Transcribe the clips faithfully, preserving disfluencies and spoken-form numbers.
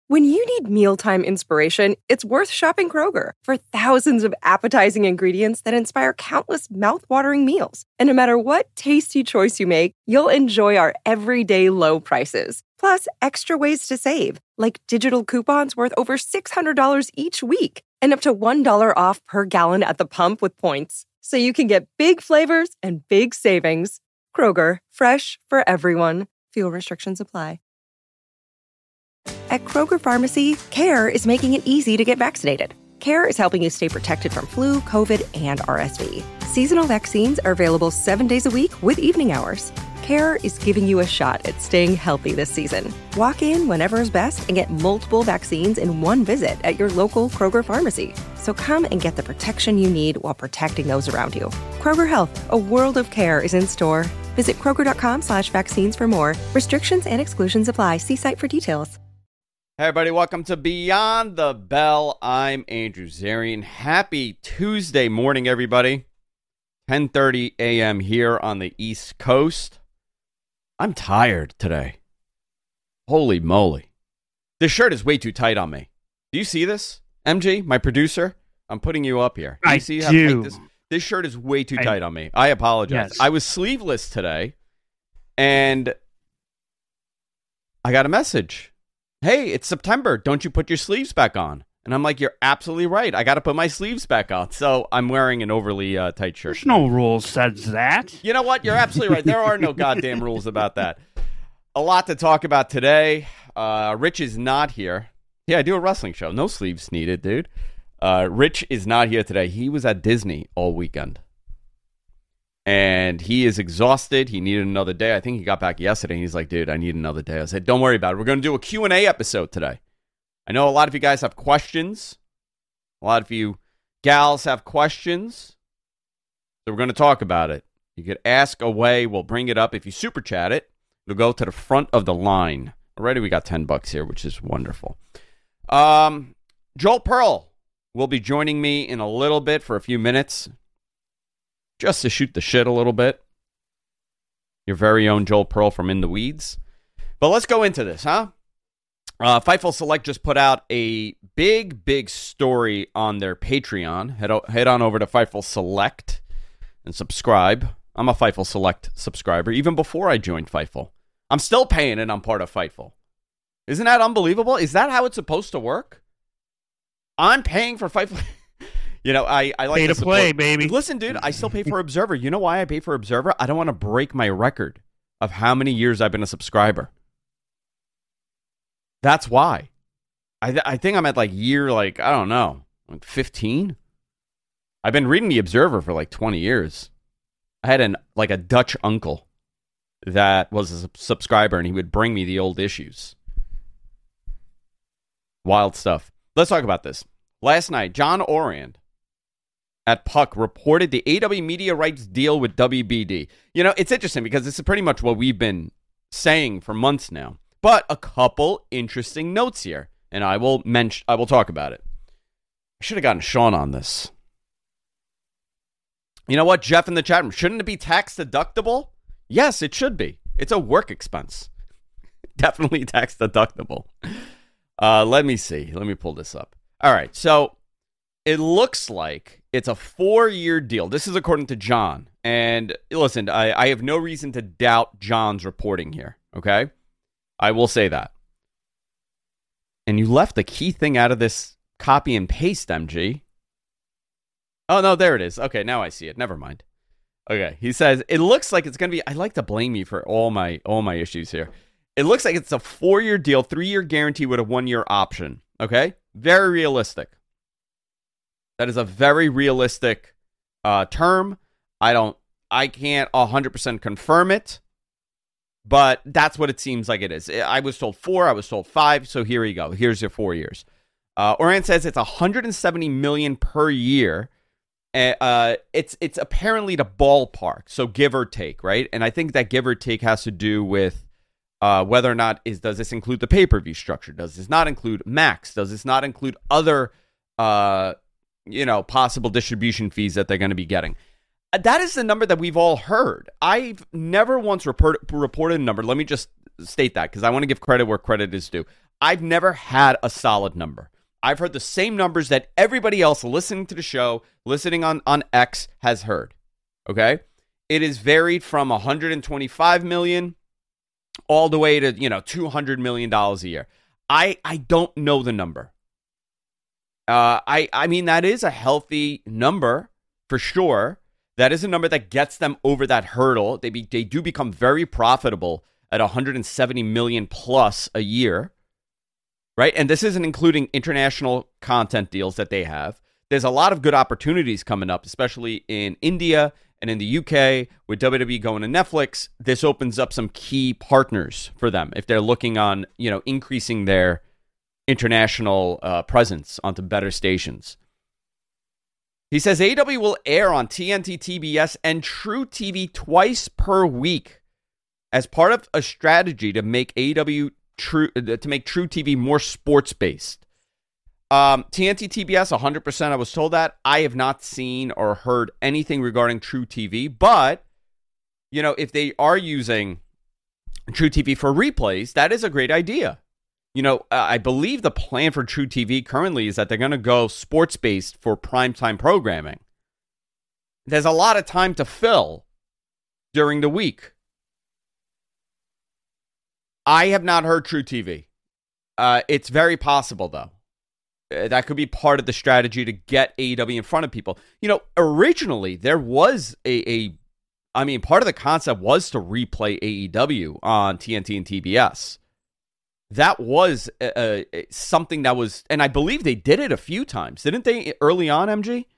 When you need mealtime inspiration, it's worth shopping Kroger for thousands of appetizing ingredients that inspire countless mouthwatering meals. And no matter what tasty choice you make, you'll enjoy our everyday low prices. Plus, extra ways to save, like digital coupons worth over six hundred dollars each week and up to one dollar off per gallon at the pump with points. So you can get big flavors and big savings. Kroger, fresh for everyone. Fuel restrictions apply. At Kroger Pharmacy, CARE is making it easy to get vaccinated. CARE is helping you stay protected from flu, COVID, and R S V. Seasonal vaccines are available seven days a week with evening hours. CARE is giving you a shot at staying healthy this season. Walk in whenever is best and get multiple vaccines in one visit at your local Kroger Pharmacy. So come and get the protection you need while protecting those around you. Kroger Health, a world of care is in store. Visit Kroger.com slash vaccines for more. Restrictions and exclusions apply. See site for details. Hey everybody, welcome to Beyond the Bell. I'm Andrew Zarian. Happy Tuesday morning, everybody. ten thirty a.m. here on the East Coast. I'm tired today. Holy moly. This shirt is way too tight on me. Do you see this? M G, my producer, I'm putting you up here. Do you I see how do. tight this This shirt is way too I, tight on me. I apologize. Yes. I was sleeveless today, and I got a message. Hey, it's September. Don't you put your sleeves back on? And I'm like, you're absolutely right. I got to put my sleeves back on. So I'm wearing an overly uh, tight shirt. There's no rule says that. You know what? You're absolutely right. There are no goddamn rules about that. A lot to talk about today. Uh, Rich is not here. Yeah, I do a wrestling show. No sleeves needed, dude. Uh, Rich is not here today. He was at Disney all weekend. And he is exhausted. He needed another day. I think he got back yesterday. And he's like, dude, I need another day. I said, don't worry about it. We're going to do a Q and A episode today. I know a lot of you guys have questions. A lot of you gals have questions. So we're going to talk about it. You could ask away. We'll bring it up. If you super chat it, it'll go to the front of the line. Already we got ten bucks here, which is wonderful. Um, Joel Pearl will be joining me in a little bit for a few minutes, just to shoot the shit a little bit. Your very own Joel Pearl from In the Weeds. But let's go into this, huh? Uh, Fightful Select just put out a big, big story on their Patreon. Head, o- head on over to Fightful Select and subscribe. I'm a Fightful Select subscriber, even before I joined Fightful. I'm still paying and I'm part of Fightful. Isn't that unbelievable? Is that how it's supposed to work? I'm paying for Fightful. You know, I, I like pay to, to play, baby. Listen, dude, I still pay for Observer. You know why I pay for Observer? I don't want to break my record of how many years I've been a subscriber. That's why. I th- I think I'm at like year, like, I don't know, like fifteen. I've been reading the Observer for like twenty years. I had an like a Dutch uncle that was a sub- subscriber, and he would bring me the old issues. Wild stuff. Let's talk about this. Last night, John Orand at Puck reported the A W media rights deal with W B D. You know, it's interesting because this is pretty much what we've been saying for months now. But a couple interesting notes here, and I will mention, I will talk about it. I should have gotten Sean on this. You know what, Jeff in the chat room, shouldn't it be tax deductible? Yes, it should be. It's a work expense. Definitely tax deductible. Uh, let me see. Let me pull this up. All right, so it looks like it's a four-year deal. This is according to John. And listen, I, I have no reason to doubt John's reporting here, okay? I will say that. And you left the key thing out of this copy and paste, M G. Oh, no, there it is. Okay, now I see it. Never mind. Okay, he says, it looks like it's going to be, I like to blame you for all my all my issues here. It looks like it's a four-year deal, three-year guarantee with a one-year option, okay? Very realistic. That is a very realistic uh, term. I don't, I can't one hundred percent confirm it, but that's what it seems like it is. I was told four, I was told five, so here you go. Here's your four years. Uh, Oran says it's one hundred seventy million dollars per year. Uh, it's it's apparently the ballpark, so give or take, right? And I think that give or take has to do with uh, whether or not is does this include the pay-per-view structure? Does this not include Max? Does this not include other, uh, you know, possible distribution fees that they're going to be getting? That is the number that we've all heard. I've never once report, reported a number. Let me just state that because I want to give credit where credit is due. I've never had a solid number. I've heard the same numbers that everybody else listening to the show, listening on, on X, has heard. Okay? It is varied from one hundred twenty-five million dollars all the way to, you know, two hundred million dollars a year. I, I don't know the number. Uh, I, I mean, that is a healthy number for sure. That is a number that gets them over that hurdle. They be, they do become very profitable at one hundred seventy million dollars plus a year, right? And this isn't including international content deals that they have. There's a lot of good opportunities coming up, especially in India and in the U K with W W E going to Netflix. This opens up some key partners for them if they're looking on, you know, increasing their international uh, presence onto better stations. He says A E W will air on T N T, T B S, and True T V twice per week as part of a strategy to make A E W True to make True T V more sports based. Um, T N T, T B S, one hundred percent. I was told that. I have not seen or heard anything regarding True T V, but you know, if they are using True T V for replays, that is a great idea. You know, uh, I believe the plan for True T V currently is that they're going to go sports-based for primetime programming. There's a lot of time to fill during the week. I have not heard True T V. Uh, it's very possible, though. Uh, that could be part of the strategy to get A E W in front of people. You know, originally, there was a, a I mean, part of the concept was to replay A E W on T N T and T B S. That was uh, something that was, and I believe they did it a few times, didn't they? Early on, M G.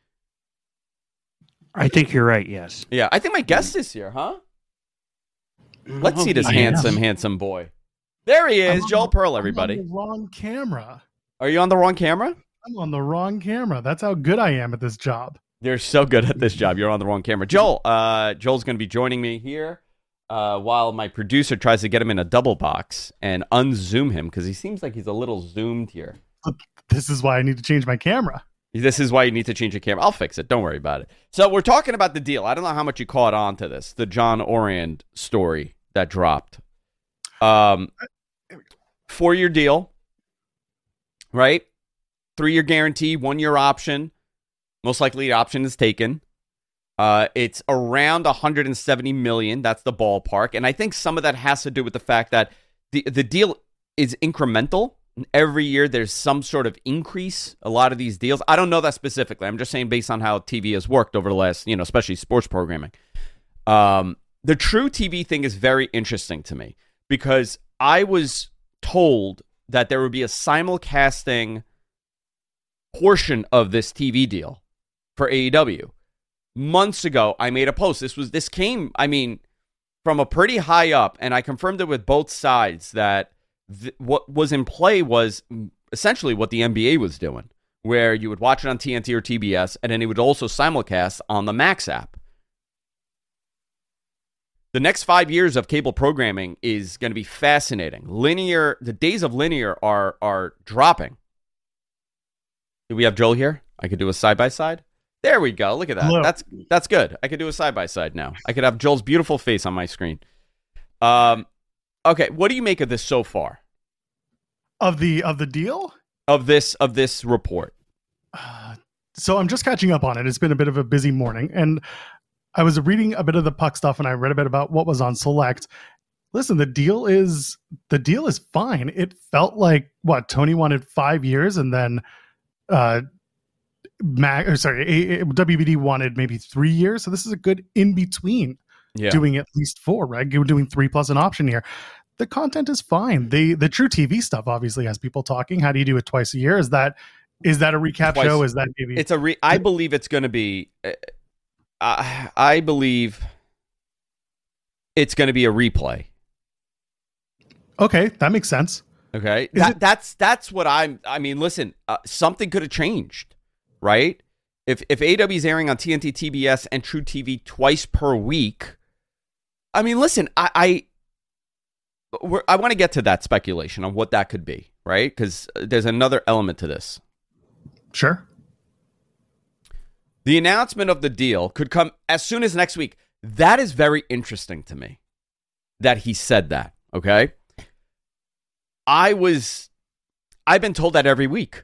I think you're right. Yes. Yeah, I think my guest is here, huh? Let's see this I handsome, am. handsome boy. There he is, I'm Joel on, Pearl. Everybody, I'm on the wrong camera. Are you on the wrong camera? I'm on the wrong camera. That's how good I am at this job. They're so good at this job. You're on the wrong camera, Joel. Uh, Joel's going to be joining me here. Uh, while my producer tries to get him in a double box and unzoom him because he seems like he's a little zoomed here. This is why I need to change my camera. This is why you need to change your camera. I'll fix it. Don't worry about it. So we're talking about the deal. I don't know how much you caught on to this, the John Orand story that dropped. Um, four-year deal, right? Three-year guarantee, one-year option. Most likely the option is taken. Uh, it's around one hundred seventy million dollars. That's the ballpark. And I think some of that has to do with the fact that the, the deal is incremental. Every year there's some sort of increase. A lot of these deals. I don't know that specifically. I'm just saying based on how T V has worked over the last, you know, especially sports programming. Um, the True T V thing is very interesting to me because I was told that there would be a simulcasting portion of this T V deal for A E W. Months ago, I made a post. This was this came, I mean, from a pretty high up, and I confirmed it with both sides that th- what was in play was essentially what the N B A was doing, where you would watch it on T N T or T B S, and then it would also simulcast on the Max app. The next five years of cable programming is going to be fascinating. Linear, the days of linear are are dropping. Do we have Joel here? I could do a side by side. There we go. Look at that. Hello. That's that's good. I could do a side by side now. I could have Joel's beautiful face on my screen. Um, okay. What do you make of this so far? Of the of the deal? Of this of this report? Uh, so I'm just catching up on it. It's been a bit of a busy morning, and I was reading a bit of the puck stuff, and I read a bit about what was on Select. Listen, the deal is the deal is fine. It felt like what Tony wanted five years, and then. Uh, Mac, or sorry, a, a, W B D wanted maybe three years, so this is a good in between. Yeah. Doing at least four, right? You're doing three plus an option here. The content is fine. The the True T V stuff obviously has people talking. How do you do it twice a year? Is that is that a recap Twice. show? Is that maybe It's a re- I believe it's going to be. Uh, I I believe it's going to be a replay. okay? That makes sense. Okay, Is that, it- that's that's what I'm. I mean, listen, uh, something could have changed, right? If if A E W is airing on T N T, T B S, and True T V twice per week, I mean, listen, I I, we're, I want to get to that speculation on what that could be, right? Because there's another element to this. Sure. The announcement of the deal could come as soon as next week. That is very interesting to me that he said that, okay? I was I've been told that every week.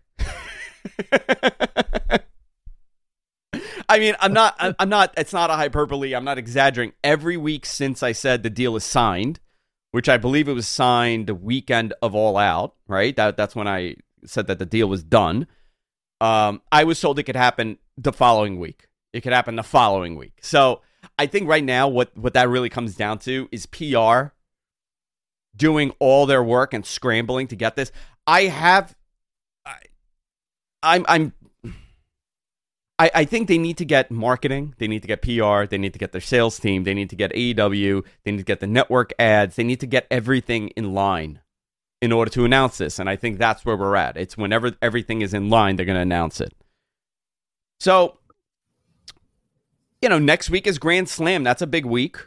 I mean, I'm not, I'm not, it's not a hyperbole. I'm not exaggerating. Every week since I said the deal is signed, which I believe it was signed the weekend of All Out, right? That That's when I said that the deal was done. Um, I was told it could happen the following week. It could happen the following week. So I think right now what, what that really comes down to is P R doing all their work and scrambling to get this. I have, I, I'm, I'm, I, I think they need to get marketing. They need to get P R. They need to get their sales team. They need to get A E W. They need to get the network ads. They need to get everything in line in order to announce this. And I think that's where we're at. It's whenever everything is in line, they're going to announce it. So, you know, next week is Grand Slam. That's a big week.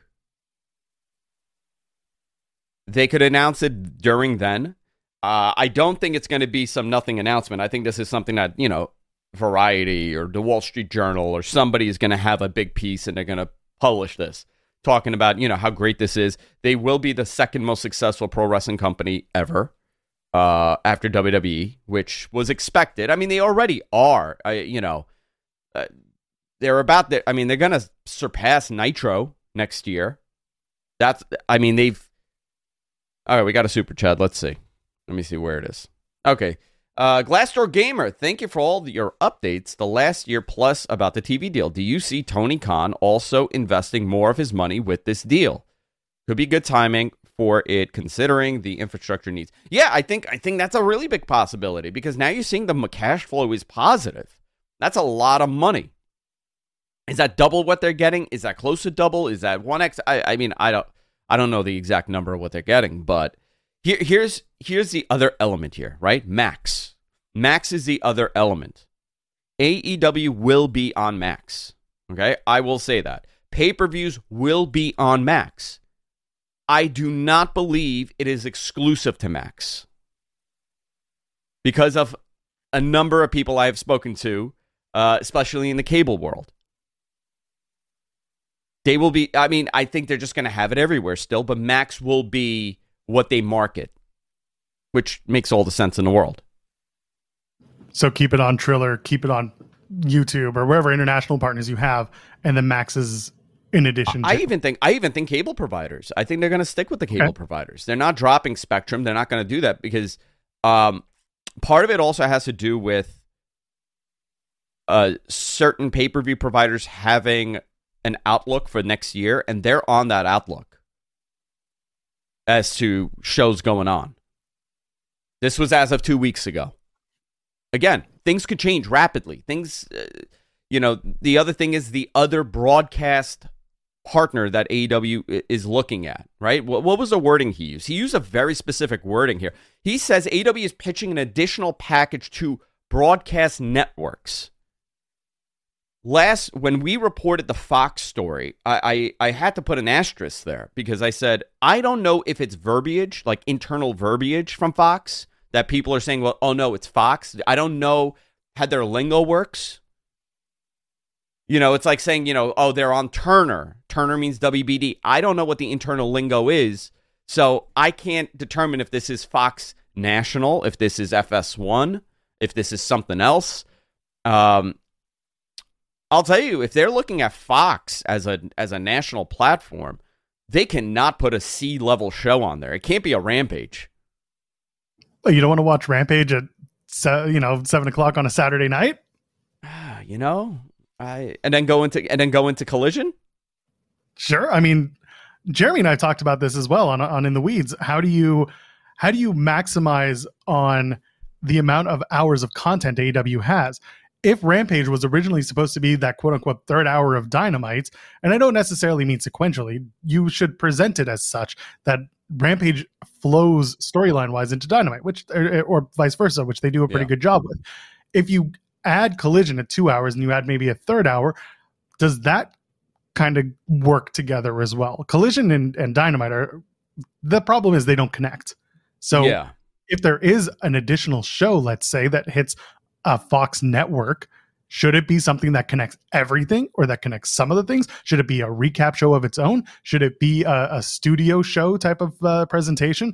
They could announce it during then. Uh, I don't think it's going to be some nothing announcement. I think this is something that, you know, Variety or the Wall Street Journal or somebody is going to have a big piece and they're going to publish this, talking about, you know, how great this is. They will be the second most successful pro wrestling company ever uh, after W W E, which was expected. I mean, they already are, I, you know, uh, they're about there. I mean, they're going to surpass Nitro next year. That's, I mean, they've, all right, we got a super chat. Let's see. Let me see where it is. Okay. Uh, Glassdoor Gamer, thank you for all your updates the last year plus about the T V deal. Do you see Tony Khan also investing more of his money with this deal? Could be good timing for it considering the infrastructure needs. Yeah, I think I think that's a really big possibility because now you're seeing the cash flow is positive. That's a lot of money. Is that double what they're getting? Is that close to double? Is that one X? I, I mean, I don't I don't know the exact number of what they're getting, but here here's here's the other element here, right? Max. Max is the other element. A E W will be on Max. Okay? I will say that. Pay-per-views will be on Max. I do not believe it is exclusive to Max. Because of a number of people I have spoken to, uh, especially in the cable world. They will be, I mean, I think they're just going to have it everywhere still, but Max will be what they market, which makes all the sense in the world. So keep it on Triller, keep it on YouTube or wherever international partners you have, and then Max is in addition to. I even think I even think cable providers. I think they're going to stick with the cable okay. providers. They're not dropping Spectrum. They're not going to do that because um, part of it also has to do with uh, certain pay-per-view providers having an outlook for next year, and they're on that outlook as to shows going on. This was as of two weeks ago. Again, things could change rapidly. Things, uh, you know, the other thing is the other broadcast partner that A E W is looking at, right? What, what was the wording he used? He used a very specific wording here. He says A E W is pitching an additional package to broadcast networks. Last, when we reported the Fox story, I, I, I had to put an asterisk there because I said, I don't know if it's verbiage, like internal verbiage from Fox, that people are saying, well, oh no, it's Fox. I don't know how their lingo works. You know, it's like saying, you know, oh, they're on Turner. Turner means W B D. I don't know what the internal lingo is, so I can't determine if this is Fox National, if this is F S one, if this is something else. Um, I'll tell you, if they're looking at Fox as a as a national platform, they cannot put a C-level show on there. It can't be a Rampage. You don't want to watch Rampage at you know seven o'clock on a Saturday night? You know, I and then go into and then go into Collision. Sure. I mean, Jeremy and I talked about this as well on on In the Weeds. How do you how do you maximize on the amount of hours of content A E W has? If Rampage was originally supposed to be that quote unquote third hour of Dynamite, and I don't necessarily mean sequentially, you should present it as such that Rampage flows storyline wise into Dynamite, which or, or vice versa, which they do a pretty yeah. good job with. If you add Collision at two hours and you add maybe a third hour, does that kind of work together as well? Collision and, and Dynamite are, the problem is they don't connect. So yeah. if there is an additional show, let's say, that hits a Fox network, should it be something that connects everything or that connects some of the things? Should it be a recap show of its own? Should it be a, a studio show type of uh, presentation?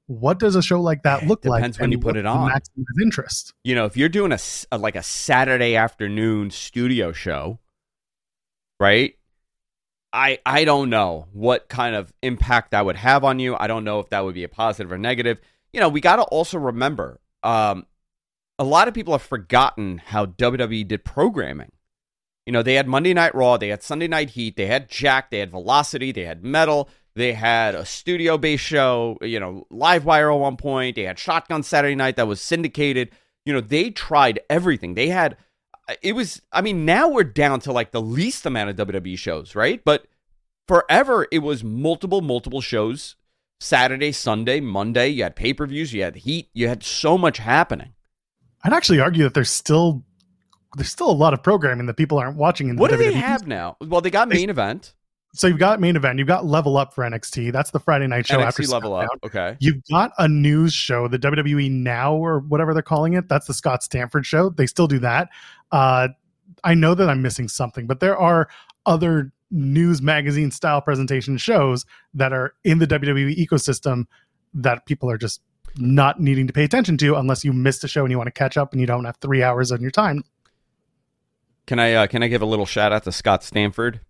what does a show like that look Depends like? Depends when you put it on. Maximize interest. You know, if you're doing a, a like a Saturday afternoon studio show, right? I I don't know what kind of impact that would have on you. I don't know if that would be a positive or negative. You know, we got to also remember, um, a lot of people have forgotten how W W E did programming. You know, they had Monday Night Raw, they had Sunday Night Heat, they had Jack, they had Velocity, they had Metal, they had a studio-based show, you know, Livewire at one point, they had Shotgun Saturday Night that was syndicated. You know, they tried everything. They had, it was, I mean, now we're down to like the least amount of W W E shows, right? But forever, it was multiple, multiple shows, Saturday, Sunday, Monday, you had pay-per-views, you had Heat, you had so much happening. I'd actually argue that there's still there's still a lot of programming that people aren't watching in the What do W W E. they have now? Well, they got main they, event. So you've got main event. You've got Level Up for N X T. That's the Friday night show N X after T Level SmackDown. Up. Okay. You've got a news show, the W W E Now or whatever they're calling it. That's the Scott Stanford show. They still do that. Uh, I know that I'm missing something, but there are other news magazine style presentation shows that are in the W W E ecosystem that people are just not needing to pay attention to unless you missed a show and you want to catch up and you don't have three hours on your time. Can I uh, can I give a little shout out to Scott Stanford?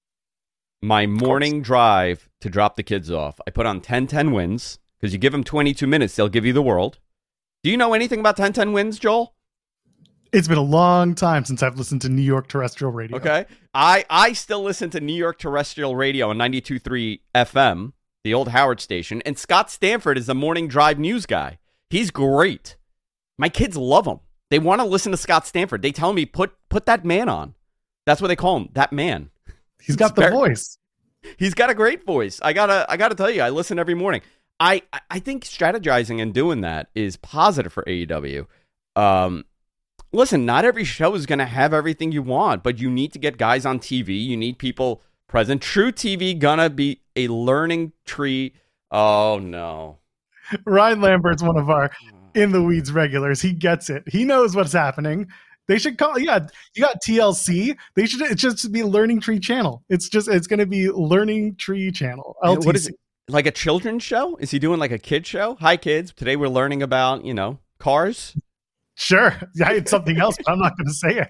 My morning drive to drop the kids off, I put on ten ten wins because you give them twenty-two minutes, they'll give you the world. Do you know anything about ten ten wins, Joel? It's been a long time since I've listened to New York terrestrial radio. Okay. I, I still listen to New York terrestrial radio on ninety-two point three F M, the old Howard station, and Scott Stanford is the morning drive news guy. He's great. My kids love him. They want to listen to Scott Stanford. They tell me, put put that man on. That's what they call him, that man. He's got the very, voice. He's got a great voice. I gotta I gotta tell you, I listen every morning. I, I think strategizing and doing that is positive for A E W. Um, listen, not every show is going to have everything you want, but you need to get guys on T V. You need people present. True T V gonna be a learning tree. Oh, no. Ryan Lambert's one of our in the weeds regulars. He gets it. He knows what's happening. They should call, yeah, you got T L C. They should, it just be Learning Tree Channel. It's just, it's going to be Learning Tree Channel. L T C. What is it? Like a children's show? Is he doing like a kid show? Hi, kids. Today we're learning about, you know, cars. Sure. Yeah, it's something else, but I'm not going to say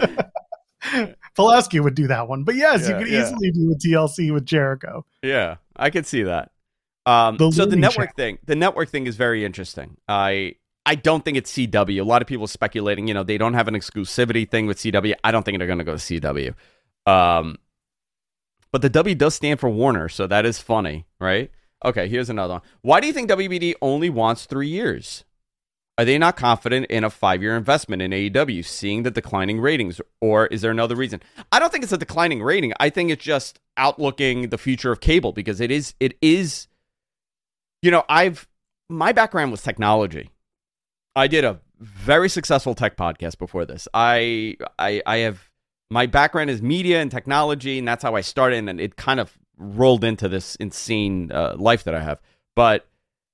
it. Pulaski would do that one. But yes, yeah, you could yeah. easily do a T L C with Jericho. Yeah, I could see that. Um, the so the network channel. thing, the network thing is very interesting. I I don't think it's C W. A lot of people are speculating, you know, they don't have an exclusivity thing with C W. I don't think they're going to go to C W. Um, but the W does stand for Warner, so that is funny, right? Okay, here's another one. Why do you think W B D only wants three years? Are they not confident in a five-year investment in A E W, seeing the declining ratings? Or is there another reason? I don't think it's a declining rating. I think it's just outlooking the future of cable, because it is, it is, you know, I've, my background was technology. I did a very successful tech podcast before this. I, I, I have, my background is media and technology, and that's how I started, and it kind of rolled into this insane uh, life that I have. But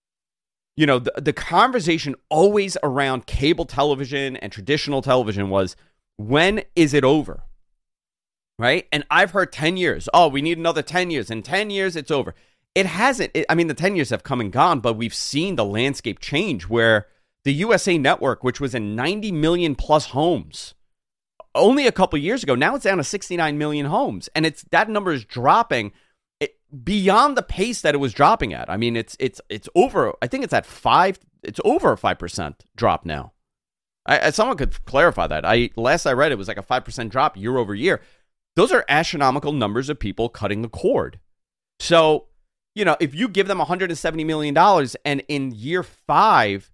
you know, the, the conversation always around cable television and traditional television was, when is it over? Right? And I've heard ten years. Oh, we need another ten years. In ten years, it's over. It hasn't. It, I mean, the ten years have come and gone, but we've seen the landscape change where the U S A Network, which was in ninety million plus homes only a couple years ago, now it's down to sixty-nine million homes. And it's that number is dropping beyond the pace that it was dropping at. I mean, it's it's it's over. I think it's at five. It's over a five percent drop now. I, I, someone could clarify that. I last I read, it was like a five percent drop year over year. Those are astronomical numbers of people cutting the cord. So, you know, if you give them one hundred seventy million dollars, and in year five,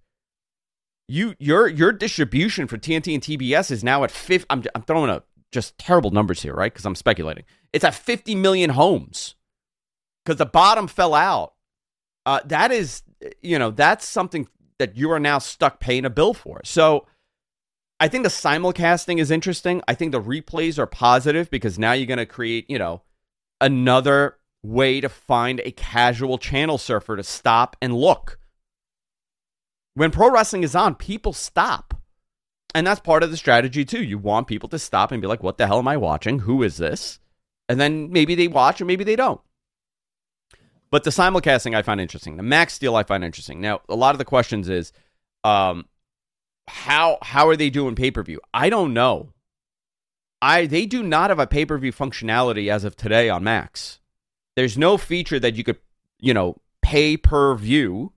you your your distribution for T N T and T B S is now at fifty. I'm I'm throwing a just terrible numbers here, right? Because I'm speculating. It's at fifty million homes. Because the bottom fell out. Uh, that is, you know, that's something that you are now stuck paying a bill for. So I think the simulcasting is interesting. I think the replays are positive because now you're going to create, you know, another way to find a casual channel surfer to stop and look. When pro wrestling is on, people stop. And that's part of the strategy, too. You want people to stop and be like, what the hell am I watching? Who is this? And then maybe they watch or maybe they don't. But the simulcasting I find interesting. The Max deal I find interesting. Now, a lot of the questions is, um, how how are they doing pay-per-view? I don't know. I they do not have a pay-per-view functionality as of today on Max. There's no feature that you could, you know, pay per view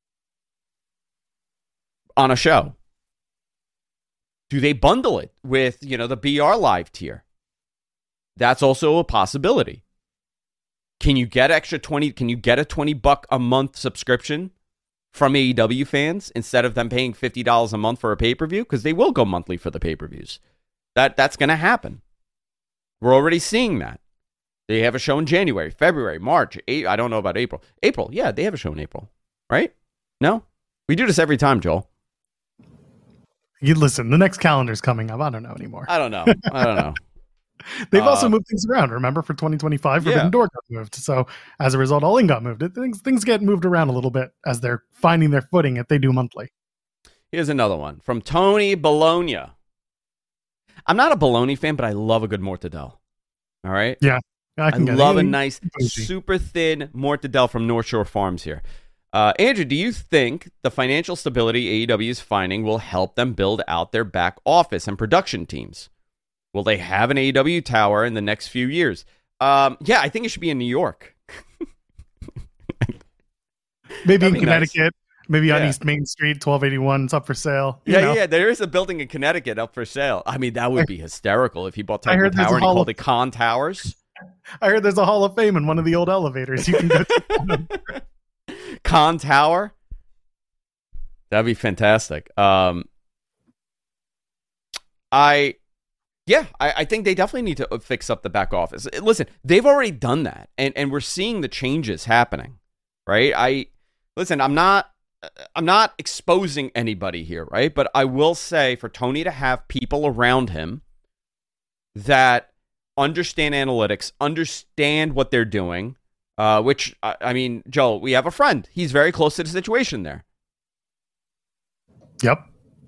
on a show. Do they bundle it with, you know, the B R Live tier? That's also a possibility. Can you get extra twenty? Can you get a twenty buck a month subscription from A E W fans instead of them paying fifty dollars a month for a pay-per-view? Because they will go monthly for the pay-per-views. That that's going to happen. We're already seeing that. They have a show in January, February, March. Eight, I don't know about April. April, yeah, they have a show in April, right? No, we do this every time, Joel. You listen. The next calendar's coming up. I don't know anymore. I don't know. I don't know. They've Uh, also moved things around. Remember, for twenty twenty-five, Forbidden Yeah. Door got moved. So as a result, All In got moved. It, things things get moved around a little bit as they're finding their footing if they do monthly. Here's another one from Tony Bologna. I'm not a Bologna fan, but I love a good mortadell. All right? Yeah. I, I can get love it. a nice, Bougie. super thin mortadell from North Shore Farms here. Uh, Andrew, do you think the financial stability A E W is finding will help them build out their back office and production teams? Will they have an A E W tower in the next few years? Um, yeah, I think it should be in New York. Maybe That'd in be Connecticut. Maybe on Yeah. East Main Street, twelve eighty-one. It's up for sale. You Yeah, know. yeah, there is a building in Connecticut up for sale. I mean, that would be hysterical if he bought I Titan heard there's Tower a and he Hall called of- it Con Towers. I heard there's a Hall of Fame in one of the old elevators. You can go to. Con Tower. That'd be fantastic. Um, I, yeah, I, I think they definitely need to fix up the back office. Listen, they've already done that, and and we're seeing the changes happening, right? I listen. I'm not. I'm not exposing anybody here, right? But I will say for Tony to have people around him that understand analytics, understand what they're doing, uh, which, I, I mean, Joel, we have a friend. He's very close to the situation there. Yep.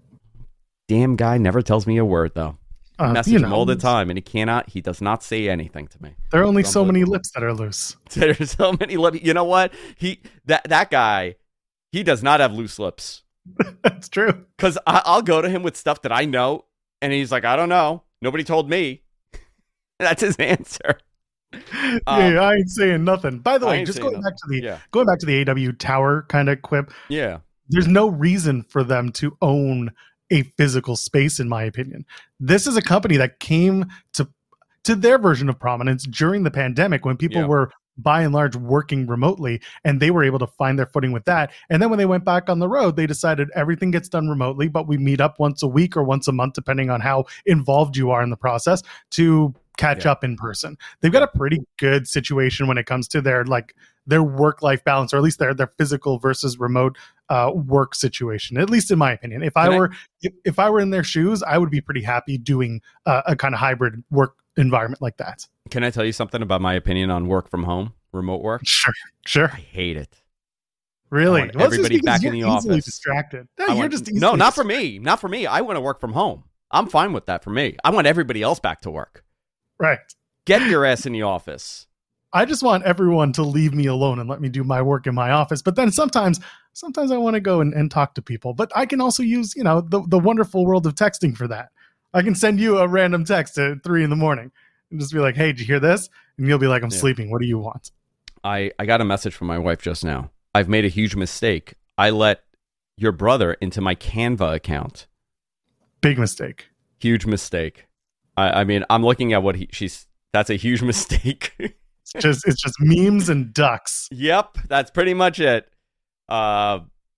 Damn guy never tells me a word, though. I Uh, message you him know, all the time, and he cannot, he does not say anything to me. There are only It's so many unbelievable. lips that are loose. There's so many lips. You know what? He that that guy, he does not have loose lips. That's true. Because I'll go to him with stuff that I know, and he's like, I don't know. Nobody told me. That's his answer. yeah, Um, I ain't saying nothing. By the I way, ain't just saying going back to the Yeah. going back to the A W Tower kind of quip. Yeah. There's no reason for them to own a physical space, in my opinion. This is a company that came to to their version of prominence during the pandemic when people Yeah. were by and large working remotely, and they were able to find their footing with that. And then when they went back on the road, they decided everything gets done remotely, but we meet up once a week or once a month, depending on how involved you are in the process, to catch Yeah. up in person. They've got a pretty good situation when it comes to their like their work-life balance, or at least their their physical versus remote uh, work situation. At least in my opinion, if I Can I- were if, if I were in their shoes, I would be pretty happy doing uh, a kind of hybrid work environment like that. Can I tell you something about my opinion on work from home, remote work? Sure, sure. I hate it. Really? I want Well, it's just everybody because back in you're the easily office. distracted. No, I you're want- just no, easily not for distracted. me. Not for me. I want to work from home. I'm fine with that for me. I want everybody else back to work. Right. Get your ass in the office. I just want everyone to leave me alone and let me do my work in my office. But then sometimes, sometimes I want to go and, and talk to people. But I can also use, you know, the, the wonderful world of texting for that. I can send you a random text at three in the morning and just be like, hey, did you hear this? And you'll be like, I'm Yeah. sleeping. What do you want? I, I got a message from my wife just now. I've made a huge mistake. I let your brother into my Canva account. Big mistake. Huge mistake. I, I mean, I'm looking at what he, she's, that's a huge mistake. It's just, it's just memes and ducks. Yep, that's pretty much it. Uh,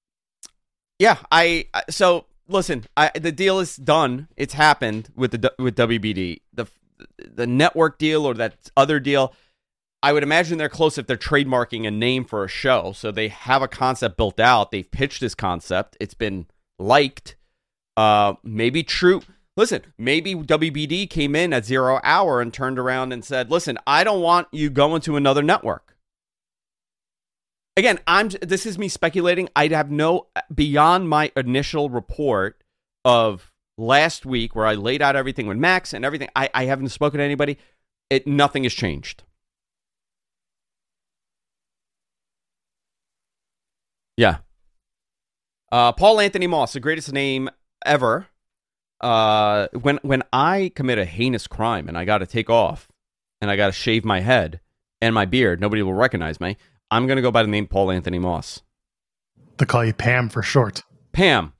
yeah, I I- so listen. I the deal is done. It's happened with the with W B D. The the network deal or that other deal. I would imagine they're close if they're trademarking a name for a show. So they have a concept built out. They've pitched this concept. It's been liked. Uh, maybe true. Listen, maybe W B D came in at zero hour and turned around and said, listen, I don't want you going to another network. Again, I'm. This is me speculating. I have no, beyond my initial report of last week where I laid out everything with Max and everything, I, I haven't spoken to anybody. It Nothing has changed. Yeah. Uh, Paul Anthony Moss, the greatest name ever. Uh, when when I commit a heinous crime and I got to take off and I got to shave my head and my beard, nobody will recognize me. I'm going to go by the name Paul Anthony Moss. They call you Pam for short. Pam.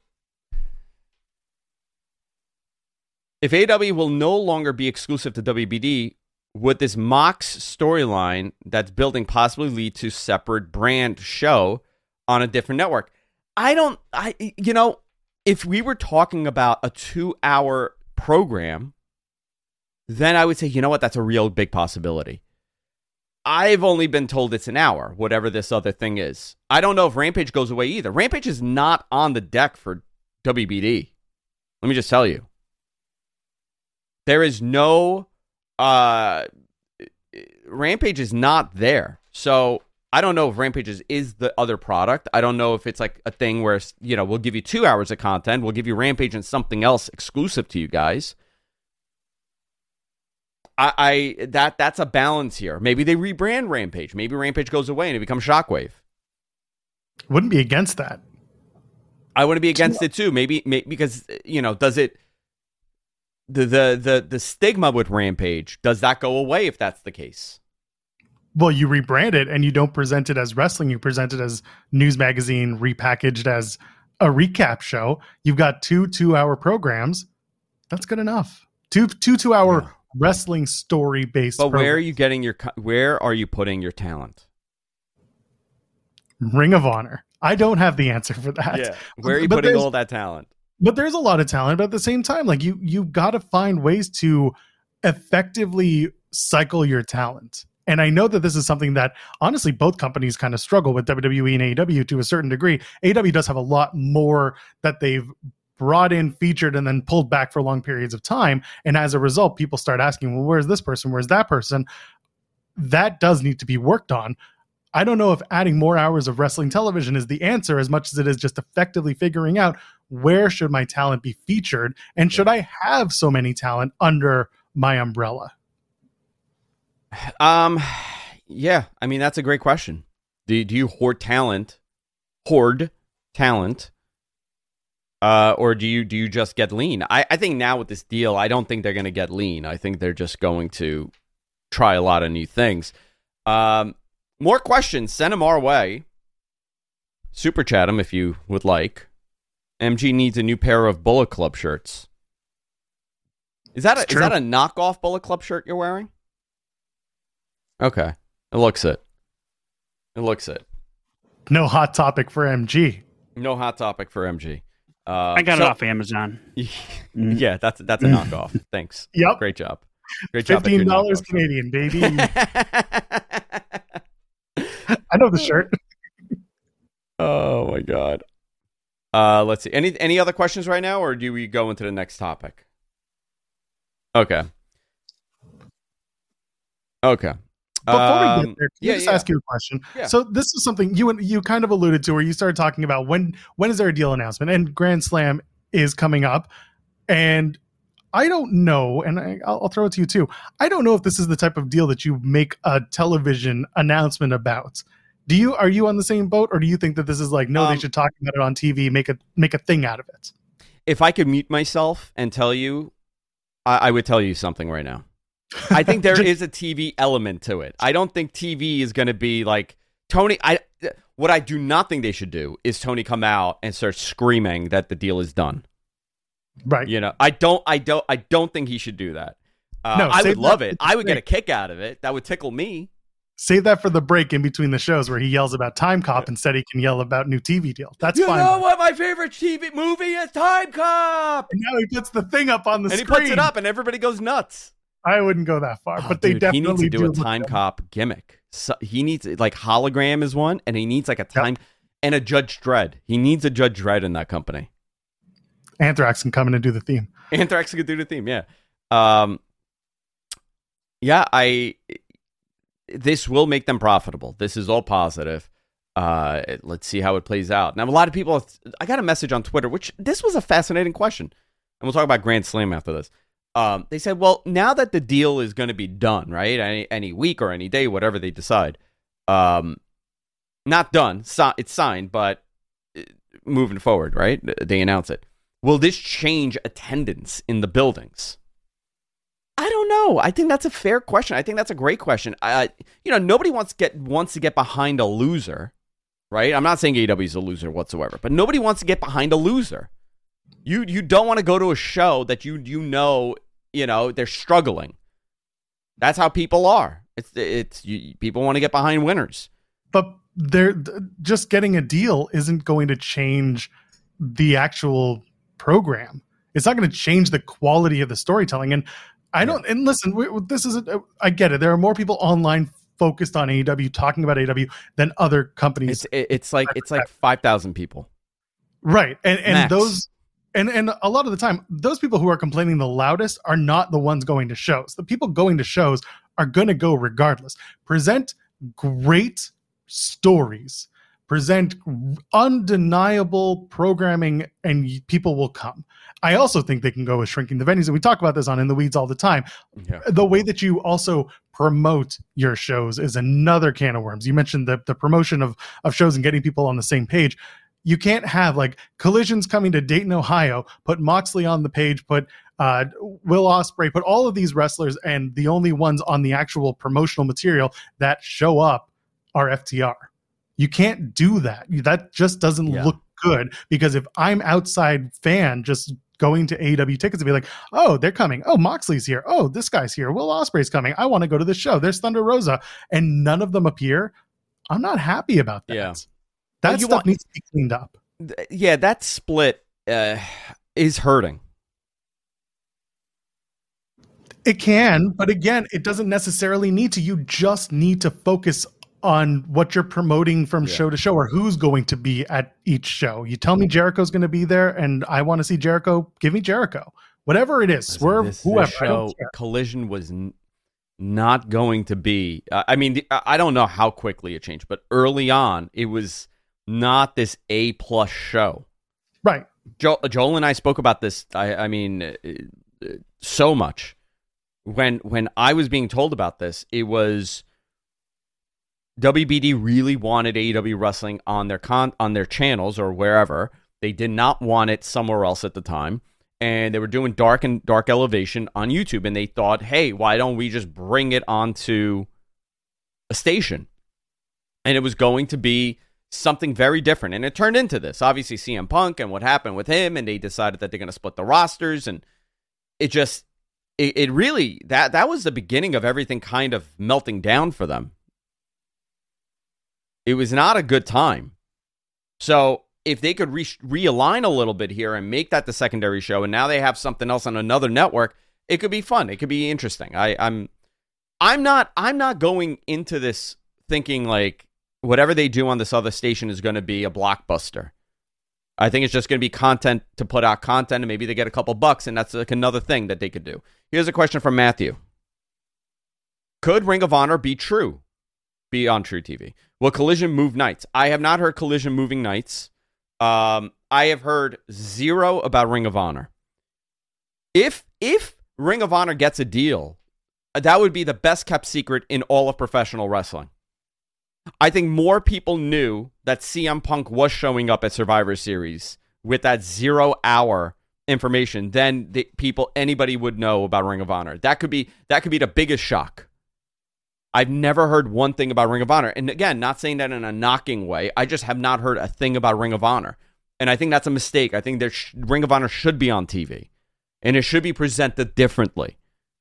If A E W will no longer be exclusive to W B D, would this Mox storyline that's building possibly lead to separate brand show on a different network? I don't, I, you know, if we were talking about a two hour program, then I would say, you know what, that's a real big possibility. I've only been told it's an hour, whatever this other thing is. I don't know if Rampage goes away either. Rampage is not on the deck for W B D. Let me just tell you. There is no, uh, Rampage is not there. So I don't know if Rampage is, is the other product. I don't know if it's like a thing where, you know, we'll give you two hours of content. We'll give you Rampage and something else exclusive to you guys. I, I that that's a balance here. Maybe they rebrand Rampage. Maybe Rampage goes away and it becomes Shockwave. Wouldn't be against that. I wouldn't be against it too. Maybe, maybe because, you know, does it, the, the, the, the stigma with Rampage, does that go away if that's the case? Well, you rebrand it and you don't present it as wrestling. You present it as news magazine repackaged as a recap show. You've got two two-hour programs. That's good enough. Two two two-hour yeah. wrestling story-based But programs. Where are you getting your, where are you putting your talent? Ring of Honor. I don't have the answer for that. Yeah. Where are you but putting all that talent? But there's a lot of talent, but at the same time, like you, you've got to find ways to effectively cycle your talent. And I know that this is something that, honestly, both companies kind of struggle with, W W E and A E W to a certain degree. A E W does have a lot more that they've brought in, featured, and then pulled back for long periods of time. And as a result, people start asking, well, where's this person? Where's that person? That does need to be worked on. I don't know if adding more hours of wrestling television is the answer as much as it is just effectively figuring out where should my talent be featured and should I have so many talent under my umbrella? Um, yeah, I mean, that's a great question. Do, do you hoard talent, hoard talent, uh, or do you do you just get lean? I, I think now with this deal, I don't think they're going to get lean. I think they're just going to try a lot of new things. Um, more questions, send them our way. Super chat them if you would like. M G needs a new pair of Bullet Club shirts. Is that a, is that a knockoff Bullet Club shirt you're wearing? Okay. It looks it. It looks it. No hot topic for M G. No hot topic for M G. Uh, I got so, it off Amazon. Yeah, that's that's a knockoff. Thanks. Yep. Great job. Great job. fifteen dollars Canadian, baby. I know the shirt. Oh my god. Uh, let's see. Any any other questions right now, or do we go into the next topic? Okay. Okay. Before um, we get there, can yeah, I just yeah. ask you a question? Yeah. So this is something you you kind of alluded to, where you started talking about when when is there a deal announcement, and Grand Slam is coming up, and I don't know, and I, I'll, I'll throw it to you too. I don't know if this is the type of deal that you make a television announcement about. Do you are you on the same boat, or do you think that this is like no, um, they should talk about it on T V, make a make a thing out of it? If I could mute myself and tell you, I, I would tell you something right now. I think there is a T V element to it. I don't think T V is going to be like Tony. I what I do not think they should do is Tony come out and start screaming that the deal is done. Right. You know, I don't. I don't. I don't think he should do that. Uh, No, I save would love that it. for the I would get a break. kick out of it. That would tickle me. Save that for the break in between the shows where he yells about Time Cop instead he can yell about new T V deal. That's You fine. know what? My favorite T V movie is Time Cop. And now he puts the thing up on the And he screen. puts it up, and everybody goes nuts. I wouldn't go that far, Oh, but they dude, definitely he needs to do, do a look Time good. Cop gimmick. So he needs like hologram is one, and he needs like a time and a Judge Dredd. He needs a Judge Dredd in that company. Anthrax can come in and do the theme. Anthrax could do the theme, yeah. Um, yeah, I. This will make them profitable. This is all positive. Uh, let's see how it plays out. Now, a lot of people. I got a message on Twitter, which this was a fascinating question, and we'll talk about Grand Slam after this. Um, they said, well, now that the deal is going to be done, right? Any any week or any day, whatever they decide. Um, not done. Si- it's signed, but moving forward, right? They announce it. Will this change attendance in the buildings? I don't know. I think that's a fair question. I think that's a great question. I, you know, nobody wants to get wants to get behind a loser, right? I'm not saying A E W is a loser whatsoever, but nobody wants to get behind a loser. You you don't want to go to a show that you you know you know they're struggling. That's how people are. It's it's you, people want to get behind winners. But they're just getting a deal isn't going to change the actual program. It's not going to change the quality of the storytelling. And I don't, and listen, we, this is, a, I get it. There are more people online focused on A E W, talking about A E W than other companies. It's, it's like, it's like five thousand people. Right. And, and Max. those, and, and a lot of the time, those people who are complaining the loudest are not the ones going to shows. The people going to shows are going to go regardless. Present great stories, present undeniable programming, and people will come. I also think they can go with shrinking the venues, and we talk about this on In the Weeds all the time. Yeah. The way that you also promote your shows is another can of worms. You mentioned the, the promotion of, of shows and getting people on the same page. You can't have like Collision's coming to Dayton, Ohio, put Moxley on the page, put uh, Will Ospreay, put all of these wrestlers, and the only ones on the actual promotional material that show up are F T R. You can't do that. That just doesn't Yeah. look good, because if I'm outside fan just going to A E W tickets and be like, oh, they're coming. Oh, Moxley's here. Oh, this guy's here. Will Ospreay's coming. I want to go to the show. There's Thunder Rosa. And none of them appear. I'm not happy about that. Yeah. That Well, you stuff want- needs to be cleaned up. Th- Yeah, that split uh, is hurting. It can, but again, it doesn't necessarily need to. You just need to focus on what you're promoting from Yeah. show to show, or who's going to be at each show. You tell me Jericho's going to be there and I want to see Jericho, give me Jericho. Whatever it is, Swerve, This- this whoever. I show, don't care. Collision was n- not going to be. Uh, I mean, the, I I don't know how quickly it changed, but early on, it was not this A plus show. Right. Jo- Joel and I spoke about this. I, I mean, uh, uh, so much. When when I was being told about this, it was W B D really wanted A E W wrestling on their con on their channels or wherever. They did not want it somewhere else at the time, and they were doing Dark and Dark Elevation on YouTube. And they thought, hey, why don't we just bring it onto a station? And it was going to be something very different, and it turned into this. Obviously, C M Punk and what happened with him, and they decided that they're going to split the rosters, and it just. It, it really, that that was the beginning of everything kind of melting down for them. It was not a good time. So if they could re- realign a little bit here and make that the secondary show, and now they have something else on another network, it could be fun. It could be interesting. I, I'm, I'm not, I'm not going into this thinking like whatever they do on this other station is going to be a blockbuster. I think it's just going to be content to put out content, and maybe they get a couple bucks, and that's like another thing that they could do. Here's a question from Matthew. Could Ring of Honor be true? Be on True T V. Will Collision move nights? I have not heard Collision moving nights. Um, I have heard zero about Ring of Honor. If if Ring of Honor gets a deal, that would be the best kept secret in all of professional wrestling. I think more people knew that C M Punk was showing up at Survivor Series with that zero hour information than the people anybody would know about Ring of Honor. That could be that could be the biggest shock. I've never heard one thing about Ring of Honor. And again, not saying that in a knocking way. I just have not heard a thing about Ring of Honor. And I think that's a mistake. I think there sh- Ring of Honor should be on T V. And it should be presented differently.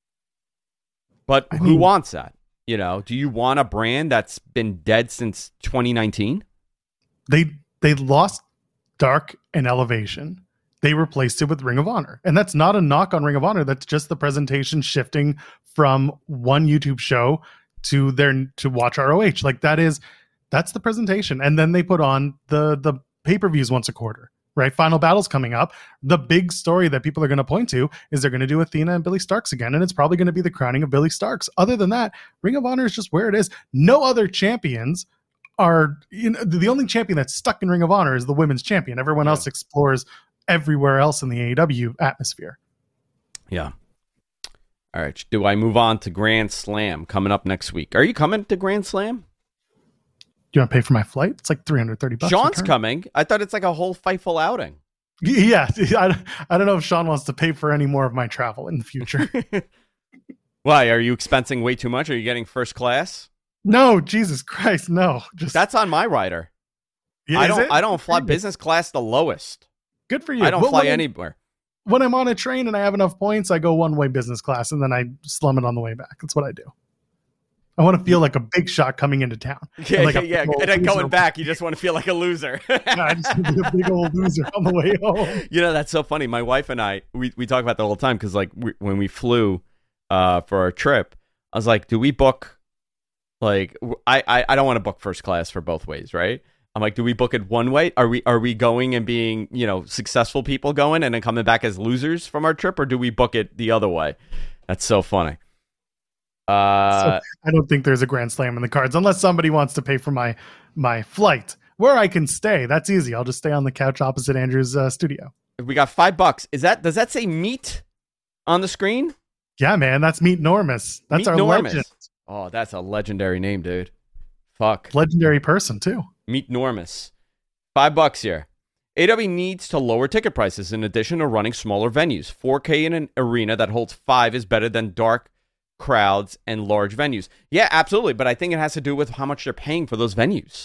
But I who mean- wants that? You know, do you want a brand that's been dead since twenty nineteen? They they lost Dark and Elevation. They replaced it with Ring of Honor. And that's not a knock on Ring of Honor. That's just the presentation shifting from one YouTube show to their to Watch R O H. Like that is that's the presentation. And then they put on the the pay-per-views once a quarter. Right? Final Battle's coming up. The big story that people are going to point to is they're going to do Athena and Billy Starks again, and it's probably going to be the crowning of Billy Starks. Other than that, Ring of Honor is just where it is. No other champions are, you know, the only champion that's stuck in Ring of Honor is the women's champion. Everyone Yeah. else explores everywhere else in the A E W atmosphere. Yeah. All right. Do I move on to Grand Slam coming up next week? Are you coming to Grand Slam? you want to pay for my flight? It's like three hundred thirty bucks. Sean's return. coming. I thought it's like a whole Fightful outing. Yeah, I, I don't know if Sean wants to pay for any more of my travel in the future. Why? Are you expensing way too much? Are you getting first class? No, Jesus Christ, no. Just That's on my rider. Yeah, I is don't. it? I don't fly business class the lowest. Good for you. I don't Well, fly when I'm- anywhere. When I'm on a train and I have enough points, I go one way business class and then I slum it on the way back. That's what I do. I want to feel like a big shot coming into town. Yeah, And like yeah, a yeah. big old And then going loser. back, you just want to feel like a loser. I just want to be a big old loser on the way home. You know, that's so funny. My wife and I, we, we talk about that all the time because, like, we, when we flew uh, for our trip, I was like, do we book, like, I, I, I don't want to book first class for both ways, right? I'm like, do we book it one way? Are we are we going and being, you know, successful people going and then coming back as losers from our trip, or do we book it the other way? That's so funny. Uh, So I don't think there's a grand slam in the cards unless somebody wants to pay for my my flight where I can stay. That's easy. I'll just stay on the couch opposite Andrew's uh, studio. we got five bucks. Is that does that say meat on the screen? Yeah, man, that's Meet Normus. That's Meet our Normus. legend, Oh, that's a legendary name, dude. Fuck. legendary person too. Meet Normus. Five bucks here. A W needs to lower ticket prices in addition to running smaller venues. four K in an arena that holds five is better than dark crowds and large venues. Yeah, absolutely. But I think it has to do with how much they're paying for those venues.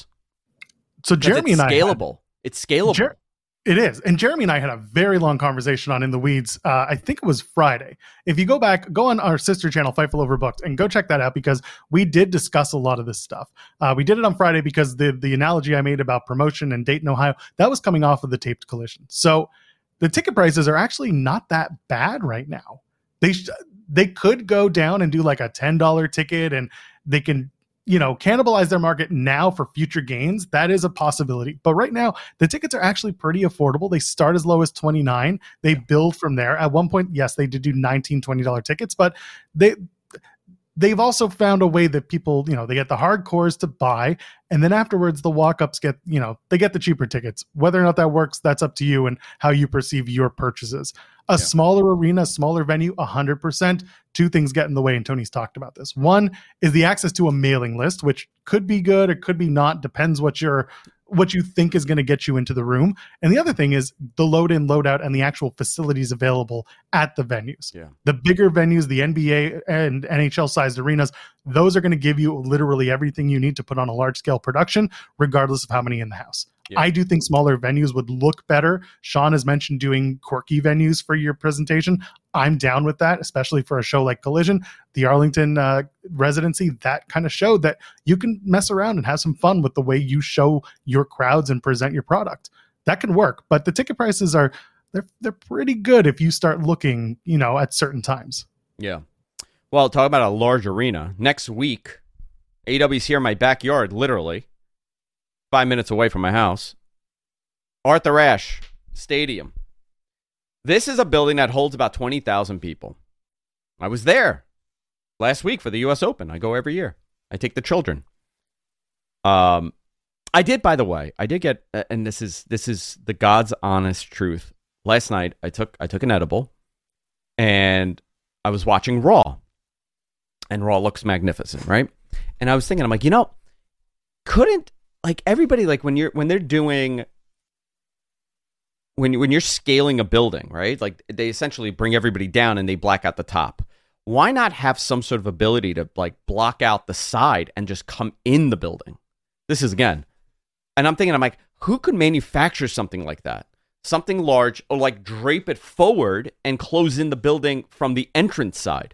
So 'Cause Jeremy it's and I had- scalable. It's scalable. Jer- It is. And Jeremy and I had a very long conversation on In the Weeds. Uh, I think it was Friday. If you go back, go on our sister channel, Fightful Overbooked, and go check that out because we did discuss a lot of this stuff. Uh, we did it on Friday because the, the analogy I made about promotion in Dayton, Ohio, that was coming off of the taped collision. So the ticket prices are actually not that bad right now. They sh- they could go down and do like a ten dollars ticket and they can, you know, cannibalize their market now for future gains. That is a possibility. But right now, the tickets are actually pretty affordable. They start as low as twenty-nine. They build from there. At one point, yes, they did do nineteen, twenty dollars tickets, but they they've also found a way that people, you know, they get the hardcores to buy, and then afterwards the walk-ups get, you know, they get the cheaper tickets. Whether or not that works, that's up to you and how you perceive your purchases. A Yeah. smaller arena, smaller venue, one hundred percent. Two things get in the way, and Tony's talked about this. One is the access to a mailing list, which could be good, it could be not, depends what your what you think is going to get you into the room. And the other thing is the load in, load out, and the actual facilities available at the venues. Yeah. The bigger venues, the N B A and N H L sized arenas, those are going to give you literally everything you need to put on a large scale production, regardless of how many in the house. Yeah. I do think smaller venues would look better. Sean has mentioned doing quirky venues for your presentation. I'm down with that, especially for a show like Collision. The Arlington uh, residency, that kind of showed that you can mess around and have some fun with the way you show your crowds and present your product. That can work, but the ticket prices are they're they're pretty good if you start looking, you know, at certain times. Yeah. Well, talk about a large arena. Next week, A W's here in my backyard, literally. Five minutes away from my house. Arthur Ashe Stadium. This is a building that holds about twenty thousand people. I was there last week for the U S Open. I go every year. I take the children. Um, I did, by the way, I did get, uh, and this is this is the God's honest truth. Last night, I took I took an edible, and I was watching Raw, and Raw looks magnificent, right? And I was thinking, I'm like, you know, couldn't like everybody like when you're when they're doing when when you're scaling a building, right? Like they essentially bring everybody down and they black out the top. Why not have some sort of ability to like block out the side and just come in the building? This is again, and I'm thinking, I'm like, who could manufacture something like that? Something large, or like drape it forward and close in the building from the entrance side.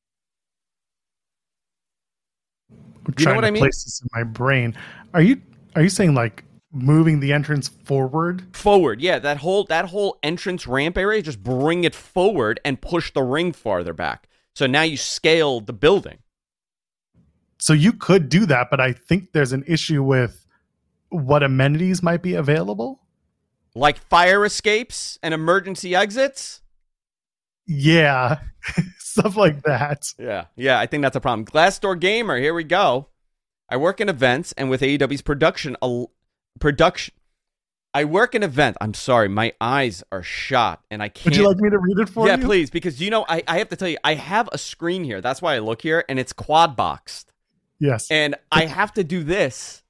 I'm You know trying what to I mean? place this in my brain. Are you are you saying like moving the entrance forward? Forward, yeah, that whole that whole entrance ramp area, just bring it forward and push the ring farther back. So now you scale the building. So you could do that, but I think there's an issue with what amenities might be available. Like fire escapes and emergency exits? Yeah, stuff like that. Yeah, yeah, I think that's a problem. Glassdoor Gamer, here we go. I work in events and with A E W's production, a, production. I work in event. I'm sorry, my eyes are shot and I can't. Would you like me to read it for yeah, you? please, because you know, I, I have to tell you, I have a screen here. That's why I look here, and it's quad boxed. Yes. And I have to do this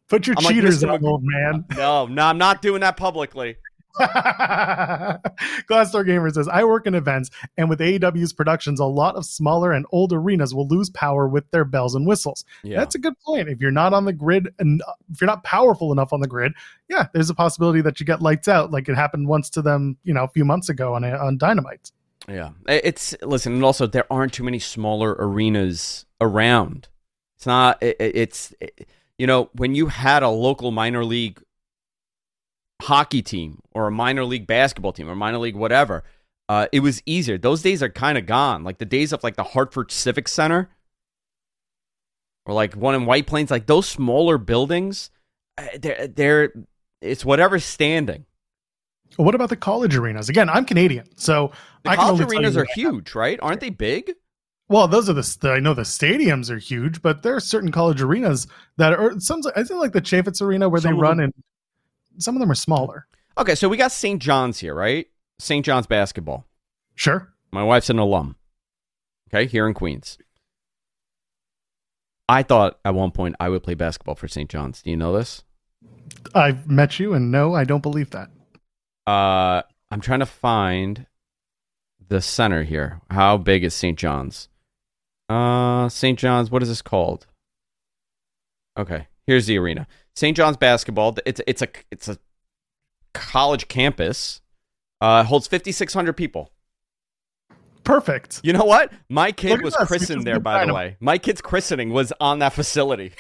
Put your I'm like, cheaters Mister on, old man. No, no, I'm not doing that publicly. Glassdoor Gamer says, I work in events, and with A E W's productions, a lot of smaller and old arenas will lose power with their bells and whistles. Yeah. That's a good point. If you're not on the grid, and if you're not powerful enough on the grid, yeah, there's a possibility that you get lights out, like it happened once to them, you know, a few months ago on on Dynamite. Yeah, it's listen, and also there aren't too many smaller arenas around. It's not. It, it's it, you know, when you had a local minor league hockey team or a minor league basketball team or minor league whatever, uh, it was easier. Those days are kind of gone. Like the days of like the Hartford Civic Center or like one in White Plains, like those smaller buildings, they're, they're it's whatever's standing. What about the college arenas? Again, I'm Canadian, so the I can college only arenas are what huge, right? Aren't they big? Well, those are the, I know the stadiums are huge, but there are certain college arenas that are, some, I think like the Chaffetz Arena where Some they of run, them- and some of them are smaller. Okay, so we got Saint John's here, right? Saint John's basketball. Sure. My wife's an alum, okay, here in Queens. I thought at one point I would play basketball for Saint John's. Do you know this? I've met you, and no, I don't believe that. Uh, I'm trying to find the center here. How big is Saint John's? Uh, Saint John's, what is this called? Okay, here's the arena. Saint John's basketball. It's it's a it's a college campus. Uh, holds fifty-six hundred people. Perfect. You know what? My kid Look at was us. We christened just there, did by the Dynamite. way. My kid's christening was on that facility.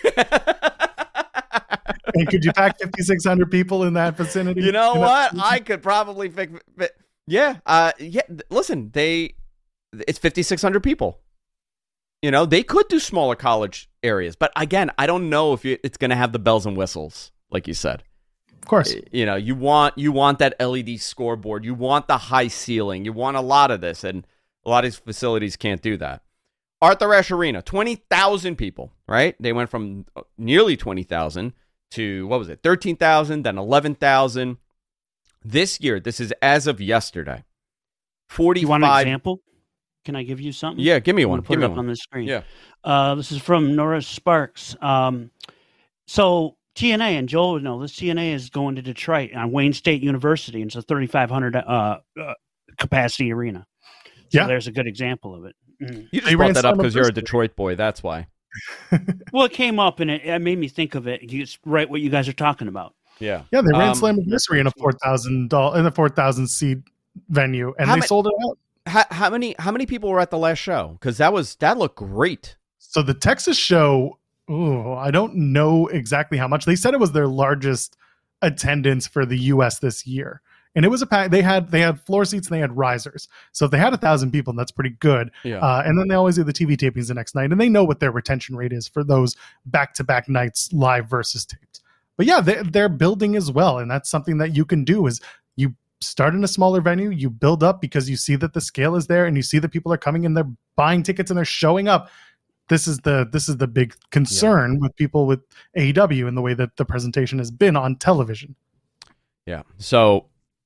And could you pack fifty-six hundred people in that vicinity? You know In what? that- I could probably fix. Yeah, uh, yeah. Listen, they it's fifty-six hundred people. You know, they could do smaller college areas, but again, I don't know if you, it's going to have the bells and whistles, like you said. Of course. You know, you want you want that L E D scoreboard, you want the high ceiling, you want a lot of this, and a lot of these facilities can't do that. Arthur Ashe Arena, twenty thousand people, right? They went from nearly twenty thousand to, what was it, thirteen thousand, then eleven thousand. This year, this is as of yesterday, forty-five. You want an example? Can I give you something? Yeah, give me I'm one. gonna Put Give it me up one. on the screen. Yeah. Uh, this is from Nora Sparks. Um, so T N A, and Joel would know this, T N A is going to Detroit on Wayne State University, and it's a thirty-five hundred uh, uh, capacity arena. So Yeah. there's a good example of it. Mm. You just They brought ran that up Slam because you're a University. Detroit boy. That's why. Well, it came up, and it, it made me think of it. It's right what you guys are talking about. Yeah. Yeah, they ran Um, Slam Anniversary in a four thousand dollars in a four thousand seat venue, and How they ma- sold it out. How, how many how many people were at the last show? Because that was that looked great. So the Texas show, ooh, I don't know exactly how much. They said it was their largest attendance for the U S this year, and it was a pack. They had they had floor seats and they had risers. So if they had a thousand people, that's pretty good. Yeah. Uh, and then they always do the T V tapings the next night, and they know what their retention rate is for those back to back nights, live versus taped. But yeah, they, they're building as well, and that's something that you can do. Is you start in a smaller venue, you build up because you see that the scale is there, and you see that people are coming and they're buying tickets and they're showing up. This is the this is the big concern with people with A E W and the way that the presentation has been on television. Yeah. So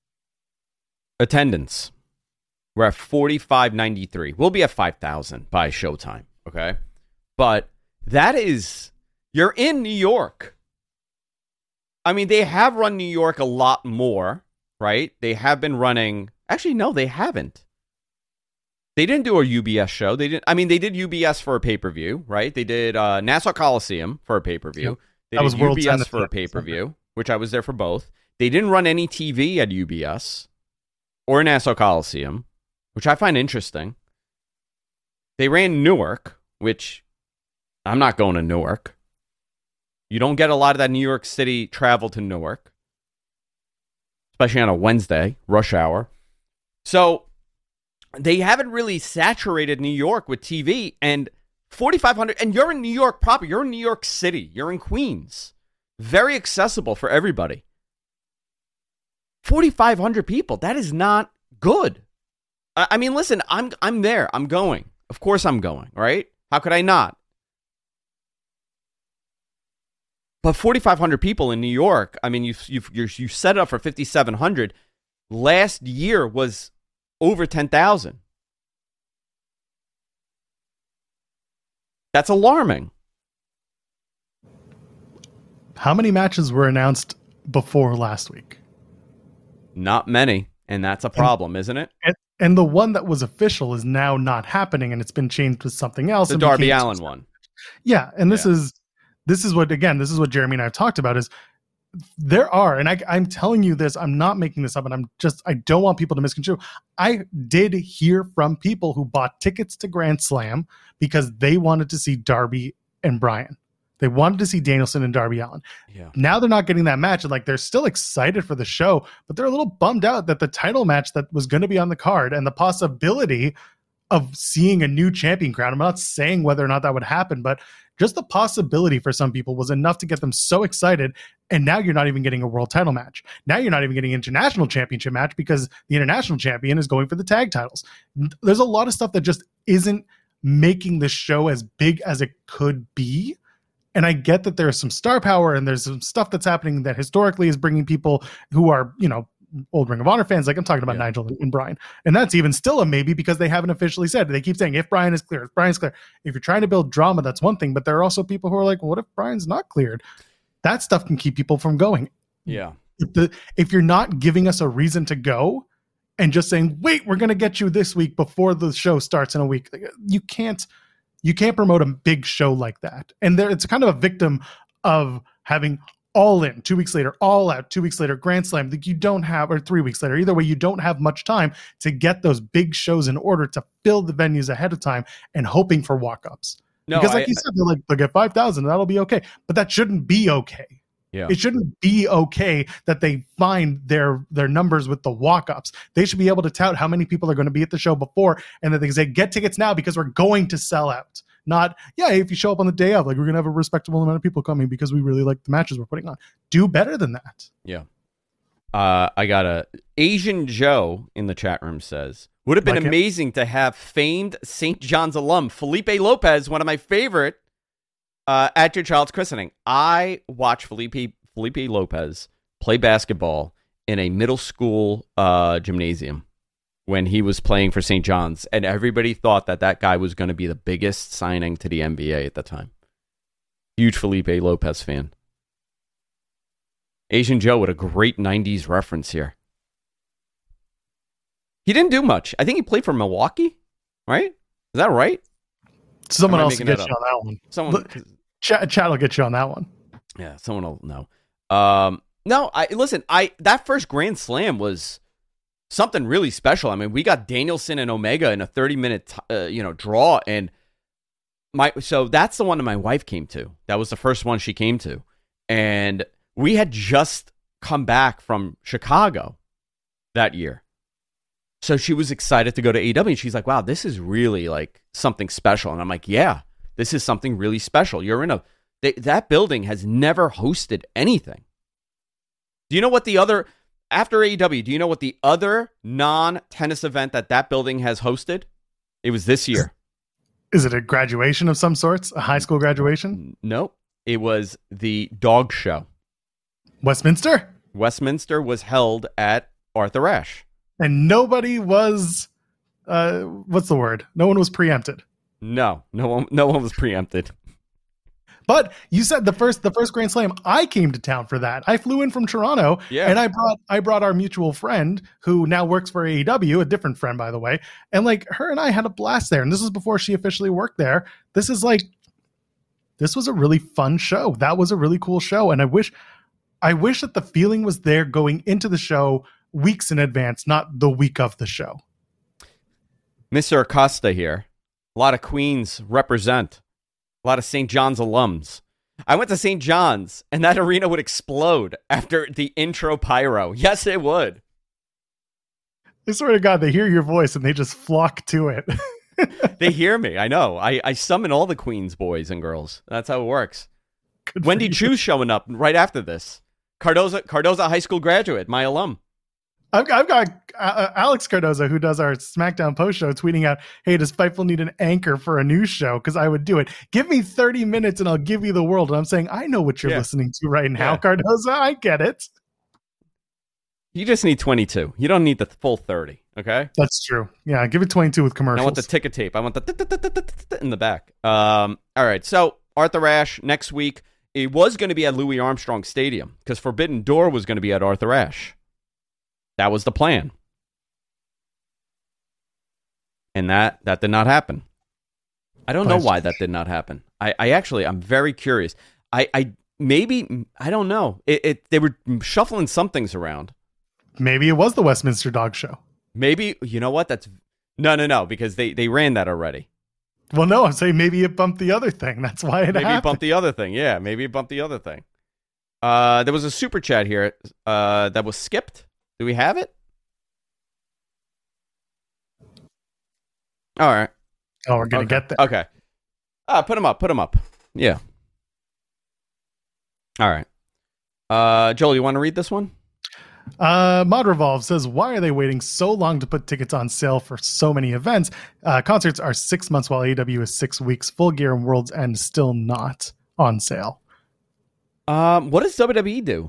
attendance, we're at forty-five ninety-three. We'll be at five thousand by showtime. Okay. But that is, you're in New York. I mean, they have run New York a lot more, right? They have been running. Actually, no, they haven't. They didn't do a U B S show. They didn't. I mean, they did U B S for a pay per view, right? They did uh, Nassau Coliseum for a pay per view. Yep. They That did was World's U B S End for a at the pay per view, which I was there for both. They didn't run any T V at U B S or Nassau Coliseum, which I find interesting. They ran Newark, which I'm not going to Newark. You don't get a lot of that New York City travel to Newark, especially on a Wednesday, rush hour. So they haven't really saturated New York with T V, and forty-five hundred, and you're in New York proper. You're in New York City. You're in Queens. Very accessible for everybody. forty-five hundred people. That is not good. I, I mean, listen, I'm I'm there. I'm going. Of course I'm going, right? How could I not? But forty-five hundred people in New York, I mean, you you you set it up for fifty-seven hundred. Last year was over ten thousand. That's alarming. How many matches were announced before last week? Not many, and that's a problem, and, isn't it? And, and the one that was official is now not happening, and it's been changed with something else. The Darby Allin one. Yeah, and this yeah. is this is what again, this is what Jeremy and I have talked about is there are, and I, I'm telling you this, I'm not making this up, and I'm just, I don't want people to misconstrue. I did hear from people who bought tickets to Grand Slam because they wanted to see Darby and Bryan. They wanted to see Danielson and Darby Allin. Yeah. Now they're not getting that match, and like they're still excited for the show, but they're a little bummed out that the title match that was going to be on the card and the possibility of seeing a new champion crown. I'm not saying whether or not that would happen, but just the possibility for some people was enough to get them so excited. And now you're not even getting a world title match. Now you're not even getting an international championship match because the international champion is going for the tag titles. There's a lot of stuff that just isn't making the show as big as it could be. And I get that there's some star power and there's some stuff that's happening that historically is bringing people who are, you know, old Ring of Honor fans. Like I'm talking about yeah. Nigel and Bryan. And that's even still a maybe because they haven't officially said. They keep saying if Bryan is clear, if Bryan's clear. If you're trying to build drama, that's one thing. But there are also people who are like, well, what if Bryan's not cleared? That stuff can keep people from going. Yeah. If, the, if you're not giving us a reason to go and just saying, wait, we're going to get you this week before the show starts in a week. You can't, you can't promote a big show like that. And there, it's kind of a victim of having all in two weeks later, all out two weeks later, Grand Slam that you don't have, or three weeks later, either way, you don't have much time to get those big shows in order to fill the venues ahead of time and hoping for walk-ups. No, because like I, you said, they're like, they'll get five thousand and that'll be okay. But that shouldn't be okay. Yeah. It shouldn't be okay that they find their their numbers with the walk-ups. They should be able to tout how many people are going to be at the show before, and that they say, get tickets now because we're going to sell out. Not, yeah, if you show up on the day of, like we're going to have a respectable amount of people coming because we really like the matches we're putting on. Do better than that. Yeah. Uh, I got a Asian Joe in the chat room says, would have been like amazing him. to have famed Saint John's alum Felipe Lopez, one of my favorite, uh, at your child's christening. I watched Felipe Felipe Lopez play basketball in a middle school uh, gymnasium when he was playing for Saint John's, and everybody thought that that guy was going to be the biggest signing to the N B A at the time. Huge Felipe Lopez fan. Asian Joe with a great nineties reference here. He didn't do much. I think he played for Milwaukee, right? Is that right? Someone else will get you on that one. Someone, Chat, chat will get you on that one. Yeah, someone will know. Um, no, I listen. I that first Grand Slam was something really special. I mean, we got Danielson and Omega in a thirty minute, uh, you know, draw, and my so that's the one that my wife came to. That was the first one she came to, and we had just come back from Chicago that year, so she was excited to go to A E W. And she's like, "Wow, this is really like something special." And I'm like, "Yeah, this is something really special. You're in a they, that building has never hosted anything." Do you know what the other? After A E W, do you know what the other non-tennis event that that building has hosted? It was this year. Is it a graduation of some sorts? A high school graduation? Nope. It was the dog show. Westminster? Westminster was held at Arthur Ashe. And nobody was, uh, what's the word? No one was preempted. No, no one, no one was preempted. But you said the first the first Grand Slam, I came to town for that. I flew in from Toronto, yeah. and I brought I brought our mutual friend who now works for A E W, a different friend, by the way. And like her and I had a blast there. And this was before she officially worked there. This is like, this was a really fun show. That was a really cool show. And I wish, I wish that the feeling was there going into the show weeks in advance, not the week of the show. Mister Acosta here. A lot of Queens represent. A lot of Saint John's alums. I went to Saint John's, and that arena would explode after the intro pyro. Yes, it would. I swear to God, they hear your voice, and they just flock to it. They hear me. I know. I, I summon all the Queens boys and girls. That's how it works. Good Wendy Chu's showing up right after this. Cardoza, Cardoza High School graduate, my alum. I've, I've got uh, Alex Cardoza, who does our SmackDown post show, tweeting out, hey, does Fightful need an anchor for a news show? Because I would do it. Give me thirty minutes and I'll give you the world. And I'm saying, I know what you're yeah. listening to right now, yeah. Cardoza. I get it. You just need twenty-two. You don't need the full thirty, okay? That's true. Yeah, give it twenty-two with commercials. I want the ticker tape. I want the in the back. Um, all right, so Arthur Ashe next week. it was going to be at Louis Armstrong Stadium because Forbidden Door was going to be at Arthur Ashe. That was the plan. And that, that did not happen. I don't know why that did not happen. I, I actually, I'm very curious. I, I maybe, I don't know. It, it they were shuffling some things around. Maybe it was the Westminster Dog Show. Maybe, you know what? That's, no, no, no, because they, they ran that already. Well, no, I'm saying maybe it bumped the other thing. That's why it maybe happened. it bumped the other thing. Yeah, maybe it bumped the other thing. Uh, there was a super chat here uh, that was skipped. Do we have it? All right. Oh, we're going to okay. get there. Okay. Ah, put them up. Put them up. Yeah. All right. Uh, Joel, you want to read this one? Uh, Mod Revolve says, why are they waiting so long to put tickets on sale for so many events? Uh, concerts are six months while A E W is six weeks. Full Gear and World's End still not on sale. Um, what does W W E do?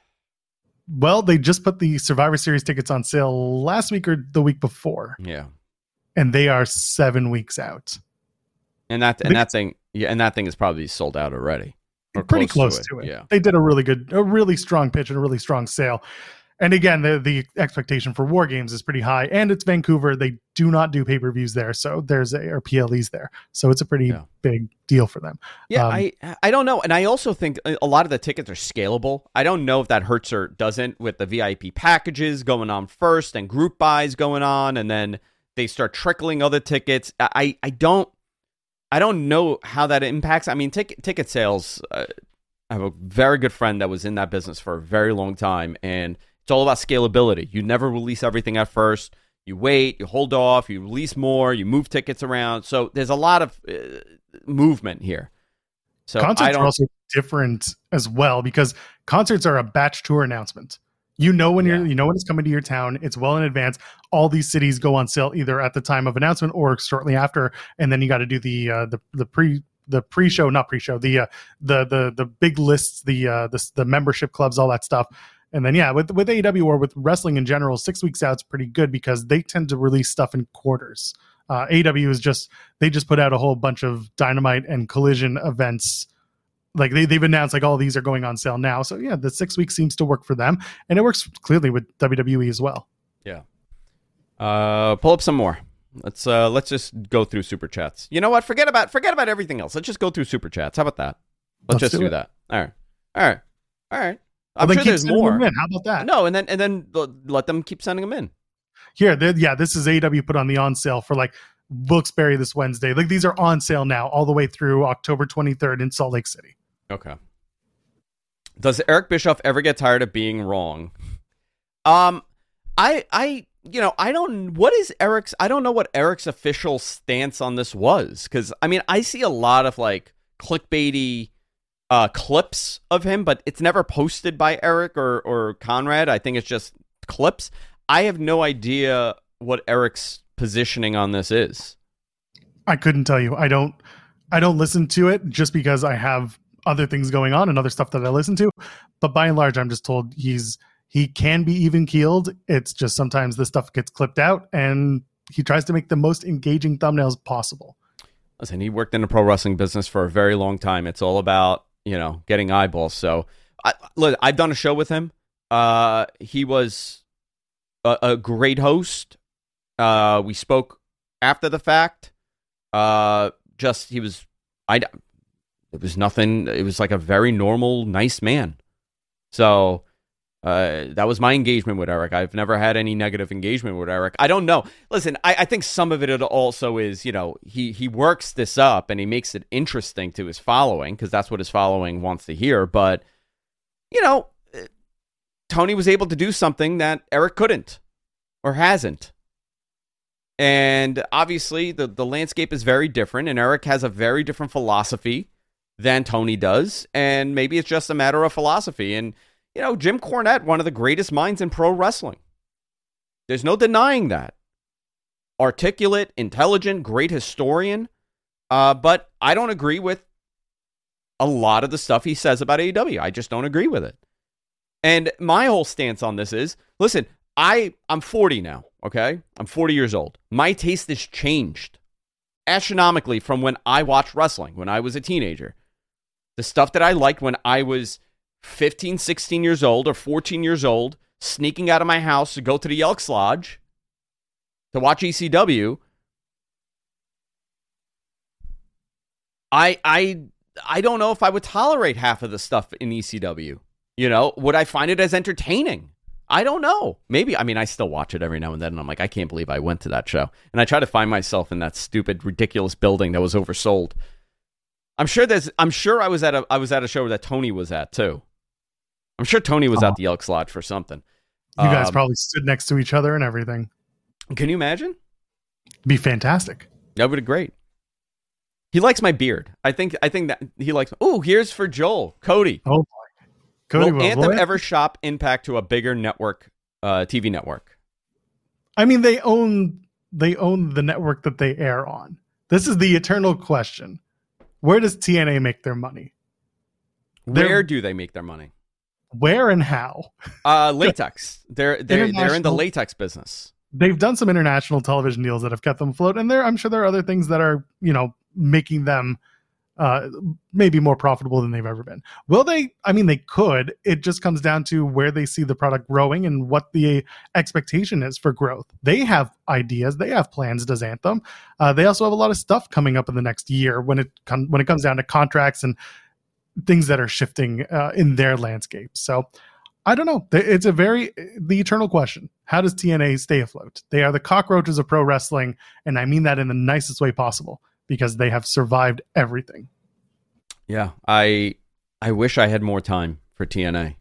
Well, they just put the Survivor Series tickets on sale last week or the week before. Yeah. And they are seven weeks out. And that and that thing, yeah, and that thing is probably sold out already. Or pretty close, close to, to it. it. Yeah. They did a really good, a really strong pitch and a really strong sale. And again, the the expectation for War Games is pretty high, and it's Vancouver. They do not do pay per views there, so there's a or P L Es there, so it's a pretty yeah. big deal for them. Yeah, um, I I don't know, and I also think a lot of the tickets are scalable. I don't know if that hurts or doesn't with the V I P packages going on first, and group buys going on, and then they start trickling other tickets. I I don't I don't know how that impacts. I mean, ticket ticket sales. Uh, I have a very good friend that was in that business for a very long time, and it's all about scalability. You never release everything at first. You wait, you hold off, you release more, you move tickets around. So there's a lot of uh, movement here. So concerts I don't... are also different as well because concerts are a batch tour announcement. You know when yeah. you're, you know when it's coming to your town. It's well in advance. All these cities go on sale either at the time of announcement or shortly after, and then you got to do the uh, the the pre the pre-show, not pre-show, the uh, the the the big lists, the uh, the the membership clubs, all that stuff. And then, yeah, with with A E W or with wrestling in general, six weeks out is pretty good because they tend to release stuff in quarters. Uh, A E W is just, they just put out a whole bunch of Dynamite and Collision events. Like they, they've announced like all these are going on sale now. So yeah, the six weeks seems to work for them. And it works clearly with W W E as well. Yeah. Uh, pull up some more. Let's uh, let's just go through super chats. You know what? Forget about forget about everything else. Let's just go through super chats. How about that? Let's, Let's just do, do that. All right. All right. All right. I'm well, sure there's more. How about that? No, and then and then let them keep sending them in. Here, yeah, this is A E W put on the on sale for like Wilkes-Barre this Wednesday. Like these are on sale now, all the way through October twenty-third in Salt Lake City. Okay. Does Eric Bischoff ever get tired of being wrong? Um, I I you know I don't. What is Eric's? I don't know what Eric's official stance on this was because I mean I see a lot of like clickbaity Uh, clips of him, but it's never posted by Eric or, or Conrad. I think it's just clips. I have no idea what Eric's positioning on this is. I couldn't tell you. I don't I don't listen to it just because I have other things going on and other stuff that I listen to. But by and large, I'm just told he's he can be even keeled. It's just sometimes the stuff gets clipped out and he tries to make the most engaging thumbnails possible. Listen, he worked in the pro wrestling business for a very long time. It's all about, you know, getting eyeballs. So I, look, I've done a show with him. Uh, he was a, a great host. Uh, we spoke after the fact. Uh, just, he was, I, it was nothing. It was like a very normal, nice man. So uh, that was my engagement with Eric. I've never had any negative engagement with Eric. I don't know. Listen, I, I think some of it also is, you know, he, he works this up and he makes it interesting to his following because that's what his following wants to hear. But, you know, Tony was able to do something that Eric couldn't or hasn't. And obviously the, the landscape is very different and Eric has a very different philosophy than Tony does. And maybe it's just a matter of philosophy. And, you know, Jim Cornette, one of the greatest minds in pro wrestling. There's no denying that. Articulate, intelligent, great historian. Uh, but I don't agree with a lot of the stuff he says about A E W. I just don't agree with it. And my whole stance on this is, listen, I, I'm forty now, okay? I'm forty years old. My taste has changed astronomically from when I watched wrestling, when I was a teenager. The stuff that I liked when I was fifteen, sixteen years old or fourteen years old, sneaking out of my house to go to the Elks Lodge to watch E C W. I I I don't know if I would tolerate half of the stuff in E C W. You know, would I find it as entertaining? I don't know. Maybe. I mean, I still watch it every now and then, and I'm like, I can't believe I went to that show. And I try to find myself in that stupid, ridiculous building that was oversold. I'm sure there's. I'm sure I was at a. I was at a show that Tony was at too. I'm sure Tony was oh. at the Elks Lodge for something. You guys um, probably stood next to each other and everything. Can you imagine? Be fantastic. That would be great. He likes my beard. I think. I think that he likes. Oh, here's for Joel, Cody. Oh boy, Cody. Will Will Anthem boy. ever shop Impact to a bigger network, uh, T V network? I mean, they own they own the network that they air on. This is the eternal question. Where does T N A make their money? Where They're, do they make their money? Where and how? Uh, latex. They're they're they're in the International- latex business. They've done some international television deals that have kept them afloat, and there I'm sure there are other things that are, you know, making them uh, maybe more profitable than they've ever been. Will they? I mean, they could. It just comes down to where they see the product growing and what the expectation is for growth. They have ideas. They have plans, does Anthem. Uh, they also have a lot of stuff coming up in the next year when it com- when it comes down to contracts and things that are shifting uh, in their landscape. So I don't know. It's a very, the eternal question. How does T N A stay afloat? They are the cockroaches of pro wrestling, and I mean that in the nicest way possible, because they have survived everything. Yeah, I I wish I had more time for T N A.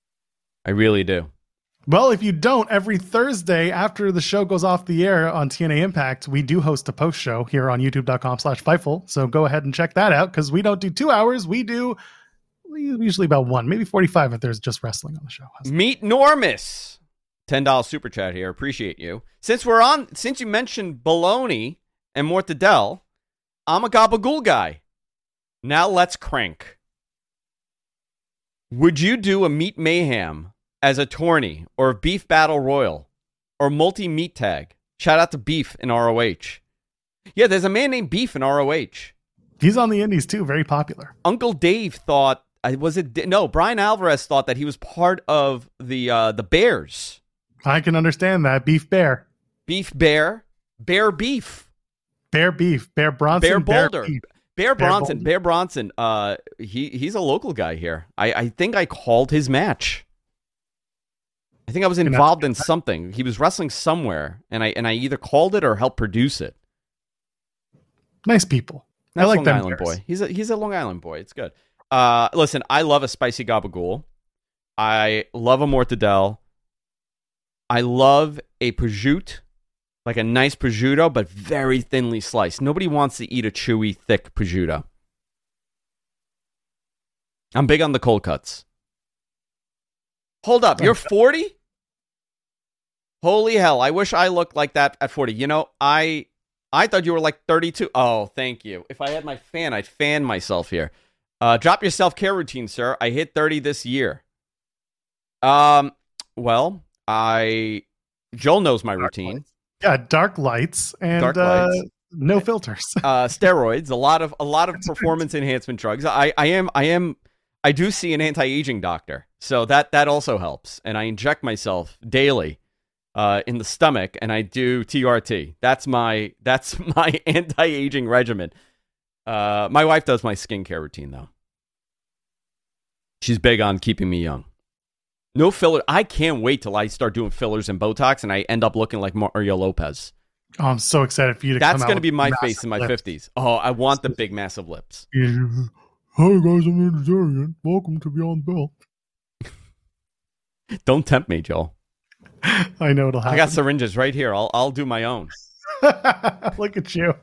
I really do. Well, if you don't, every Thursday after the show goes off the air on T N A Impact, we do host a post show here on youtube.com slash Fightful. So go ahead and check that out, because we don't do two hours. We do usually about one, maybe forty-five if there's just wrestling on the show. Meet Normus. ten dollars super chat here. Appreciate you. Since we're on, since you mentioned baloney and mortadell, I'm a gabagool guy. Now let's crank. Would you do a meat mayhem as a tourney or a beef battle royal or multi-meat tag? Shout out to Beef in R O H. Yeah, there's a man named Beef in R O H. He's on the indies too, very popular. Uncle Dave thought, was it, no, Brian Alvarez thought that he was part of the uh, the Bears. I can understand that. Beef Bear. Beef Bear. Bear Beef. Bear Beef. Bear Bronson. Bear Boulder. Bear, Bear Bronson. Boulder. Bear Bronson. Uh, he he's a local guy here. I, I think I called his match. I think I was involved in something. He was wrestling somewhere, and I and I either called it or helped produce it. Nice people. That's I like Long them Island Bears. boy. He's a he's a Long Island boy. It's good. Uh, listen, I love a spicy gabagool. I love a mortadell. I love a prosciutto, like a nice prosciutto, but very thinly sliced. Nobody wants to eat a chewy, thick prosciutto. I'm big on the cold cuts. Hold up, you're forty? Holy hell, I wish I looked like that at forty. You know, I I thought you were like thirty-two. Oh, thank you. If I had my fan, I'd fan myself here. Uh, drop your self-care routine, sir. I hit thirty this year. Um, well, I... Joel knows my routine. Yeah, dark lights and Dark uh, lights. no filters. uh, steroids, a lot of a lot of performance enhancement drugs. I, I am I am I do see an anti-aging doctor, so that that also helps. And I inject myself daily uh, in the stomach, and I do T R T. That's my that's my anti-aging regimen. Uh, my wife does my skincare routine though. She's big on keeping me young. No filler. I can't wait till I start doing fillers and Botox, and I end up looking like Mario Lopez. Oh, I'm so excited for you to That's come out going to with be my massive face in my lips. fifties. Oh, I want the big, massive lips. Hi guys, I'm vegetarian. Welcome to Beyond Bell. Don't tempt me, Joel. I know it'll happen. I got syringes right here. I'll I'll do my own. Look at you.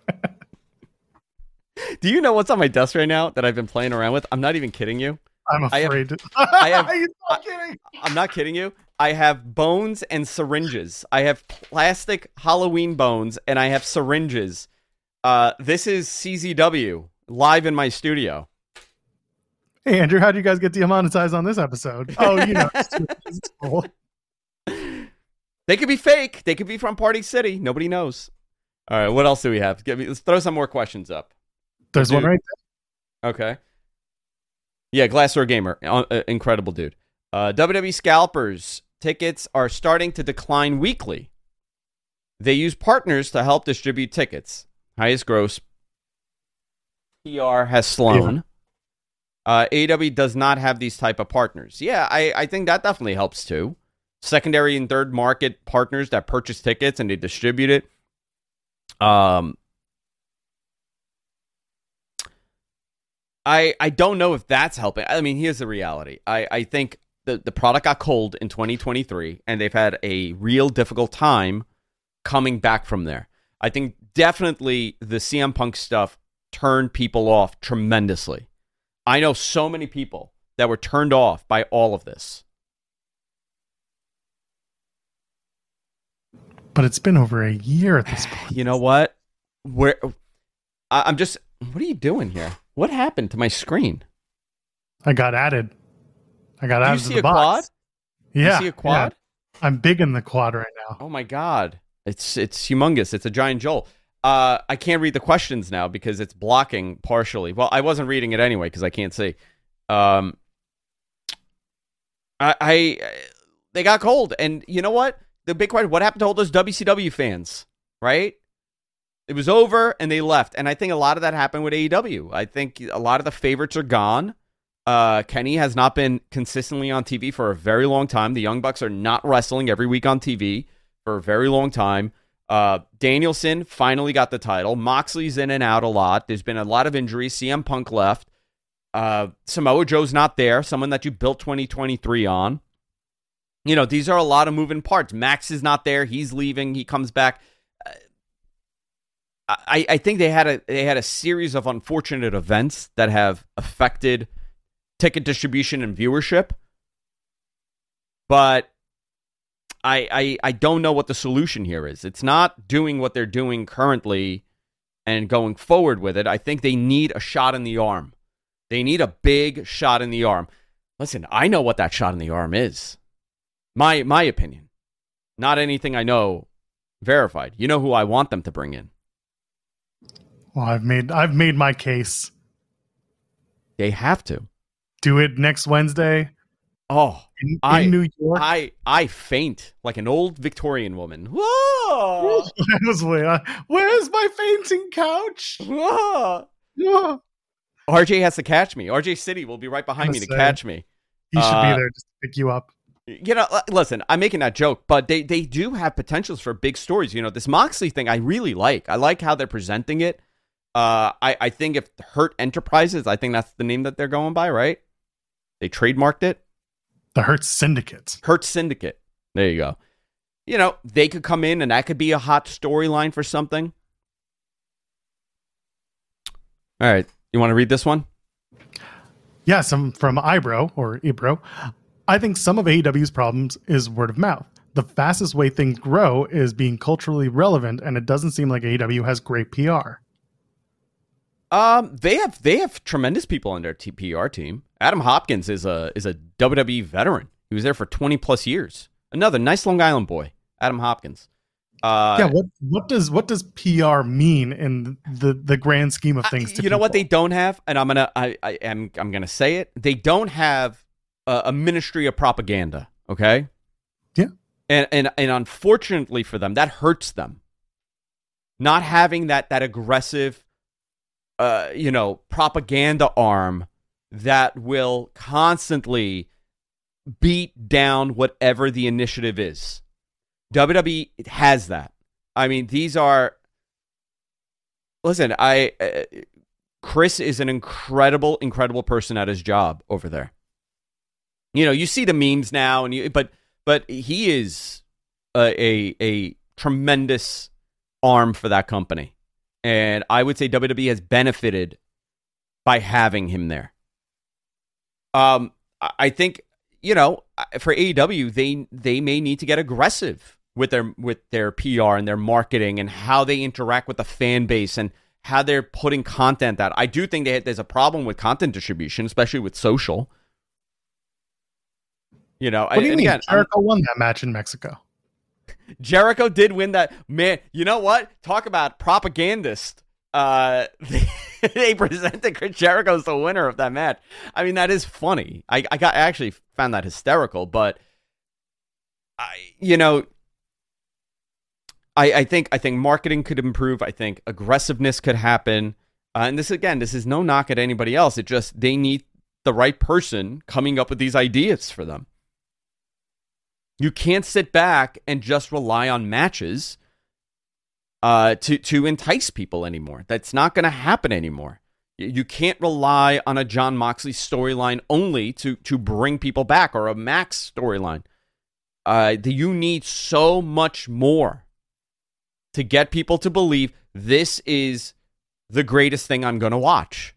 Do you know what's on my desk right now that I've been playing around with? I'm not even kidding you. I'm I have- afraid. I have- You're I- so kidding. I'm not kidding you. I have bones and syringes. I have plastic Halloween bones and I have syringes. Uh, this is C Z W live in my studio. Hey, Andrew, how do you guys get demonetized on this episode? Oh, you know. It's cool. They could be fake. They could be from Party City. Nobody knows. All right, what else do we have? Give me, let's throw some more questions up. There's one Dude. right Okay. Yeah, Glassdoor Gamer, uh, uh, incredible dude. Uh, W W E scalpers tickets are starting to decline weekly. They use partners to help distribute tickets. Highest gross P R has slown. Uh, A E W does not have these type of partners. Yeah, I, I think that definitely helps too. Secondary and third market partners that purchase tickets and they distribute it. Um, I I don't know if that's helping. I mean, here's the reality. I, I think the, the product got cold in twenty twenty-three, and they've had a real difficult time coming back from there. I think definitely the C M Punk stuff turned people off tremendously. I know so many people that were turned off by all of this. But it's been over a year at this point. You know what? Where I, I'm just. What are you doing here? What happened to my screen? I got added. I got Do added you to see the a box. quad? Yeah. You see a quad? Yeah. I'm big in the quad right now. Oh my god, it's it's humongous. It's a giant Joel. Uh, I can't read the questions now because it's blocking partially. Well, I wasn't reading it anyway because I can't see. Um, I, I they got cold, and you know what? The big question: what happened to all those W C W fans? Right? It was over, and they left. And I think a lot of that happened with A E W. I think a lot of the favorites are gone. Uh, Kenny has not been consistently on T V for a very long time. The Young Bucks are not wrestling every week on T V for a very long time. Uh, Danielson finally got the title. Moxley's in and out a lot. There's been a lot of injuries. C M Punk left. Uh, Samoa Joe's not there. Someone that you built twenty twenty-three on. You know, these are a lot of moving parts. Max is not there. He's leaving. He comes back. Uh, I, I think they had a they had a series of unfortunate events that have affected ticket distribution and viewership. But I, I I don't know what the solution here is. It's not doing what they're doing currently and going forward with it. I think they need a shot in the arm. They need a big shot in the arm. Listen, I know what that shot in the arm is. My my opinion. Not anything I know verified. You know who I want them to bring in. Well, I've made I've made my case. They have to. Do it next Wednesday. Oh, in, in I, New York. I I faint like an old Victorian woman. Whoa! I was way. Uh, where's my fainting couch? Whoa! Whoa. R J has to catch me. R J City will be right behind me to say, catch me. He should Uh, be there just to pick you up. You know, l- listen, I'm making that joke, but they, they do have potentials for big stories. You know, this Moxley thing I really like. I like how they're presenting it. Uh, I, I think if Hurt Enterprises, I think that's the name that they're going by, right? They trademarked it. The Hurt Syndicate. Hurt Syndicate. There you go. You know, they could come in and that could be a hot storyline for something. All right. You want to read this one? Yeah, some from Ibro or Ibro. I think some of A E W's problems is word of mouth. The fastest way things grow is being culturally relevant, and it doesn't seem like A E W has great P R. Um, they have they have tremendous people on their T- P R team. Adam Hopkins is a is a W W E veteran. He was there for twenty plus years. Another nice Long Island boy, Adam Hopkins. Uh, yeah, what what does what does P R mean in the, the grand scheme of things? I, to you know people? what they don't have, and I'm gonna I, I am I'm gonna say it. They don't have a, a ministry of propaganda. Okay. Yeah. And and and unfortunately for them, that hurts them. Not having that that aggressive, uh, you know, propaganda arm that will constantly beat down whatever the initiative is. W W E has that. I mean, these are. Listen, I uh, Chris is an incredible, incredible person at his job over there. You know, you see the memes now, and you, but but he is a, a a tremendous arm for that company, and I would say W W E has benefited by having him there. Um, I think you know for A E W they they may need to get aggressive with their with their P R and their marketing and how they interact with the fan base and how they're putting content out. I do think they, there's a problem with content distribution, especially with social. You know, what do you and mean? again, Jericho I'm, won that match in Mexico. Jericho did win that. Man, you know what? Talk about propagandist. uh, they, they presented Chris Jericho as the winner of that match. I mean, that is funny. I, I got I actually found that hysterical, but I, you know, I, I think I think marketing could improve. I think aggressiveness could happen. Uh, and this, again, this is no knock at anybody else. It just, they need the right person coming up with these ideas for them. You can't sit back and just rely on matches uh, to, to entice people anymore. That's not going to happen anymore. You can't rely on a Jon Moxley storyline only to, to bring people back, or a Max storyline. Uh, you need so much more to get people to believe this is the greatest thing I'm going to watch.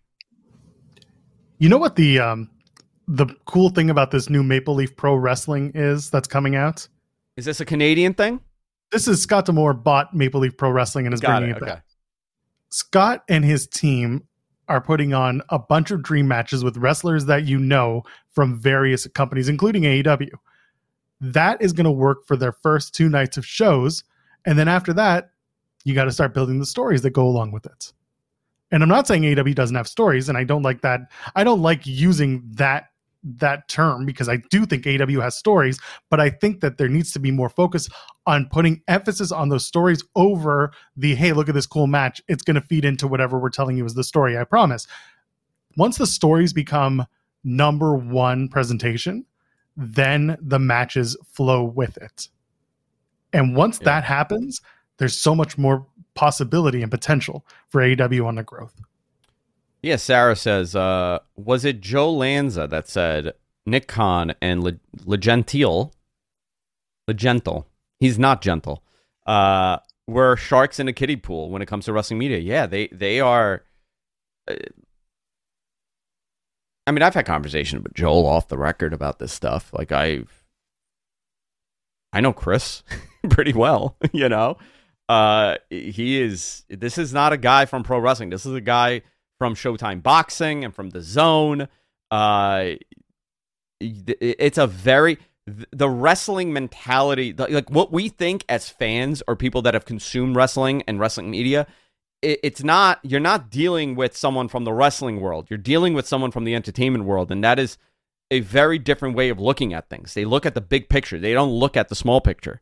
You know what the um, the cool thing about this new Maple Leaf Pro Wrestling is that's coming out? Is this a Canadian thing? This is Scott D'Amore bought Maple Leaf Pro Wrestling and is Got bringing it, it okay. back. Scott and his team are putting on a bunch of dream matches with wrestlers that you know from various companies, including A E W. That is going to work for their first two nights of shows. And then after that, you got to start building the stories that go along with it. And I'm not saying A E W doesn't have stories, and I don't like that. I don't like using that that term, because I do think A E W has stories, but I think that there needs to be more focus on putting emphasis on those stories over the, hey, look at this cool match. It's going to feed into whatever we're telling you is the story, I promise. Once the stories become number one presentation, then the matches flow with it. And once Yeah. that happens, there's so much more possibility and potential for A E W on the growth. Yeah, Sarah says, uh, was it Joe Lanza that said Nick Khan and Le, Le Gentil, Le Gentle, he's not gentle, uh, were sharks in a kiddie pool when it comes to wrestling media? Yeah, they, they are. Uh, I mean, I've had conversations with Joel off the record about this stuff. Like, I, I know Chris pretty well, you know? Uh, he is, this is not a guy from pro wrestling. This is a guy from Showtime Boxing and from The Zone. Uh, it's a very, the wrestling mentality, like what we think as fans or people that have consumed wrestling and wrestling media, it's not, you're not dealing with someone from the wrestling world. You're dealing with someone from the entertainment world. And that is a very different way of looking at things. They look at the big picture. They don't look at the small picture.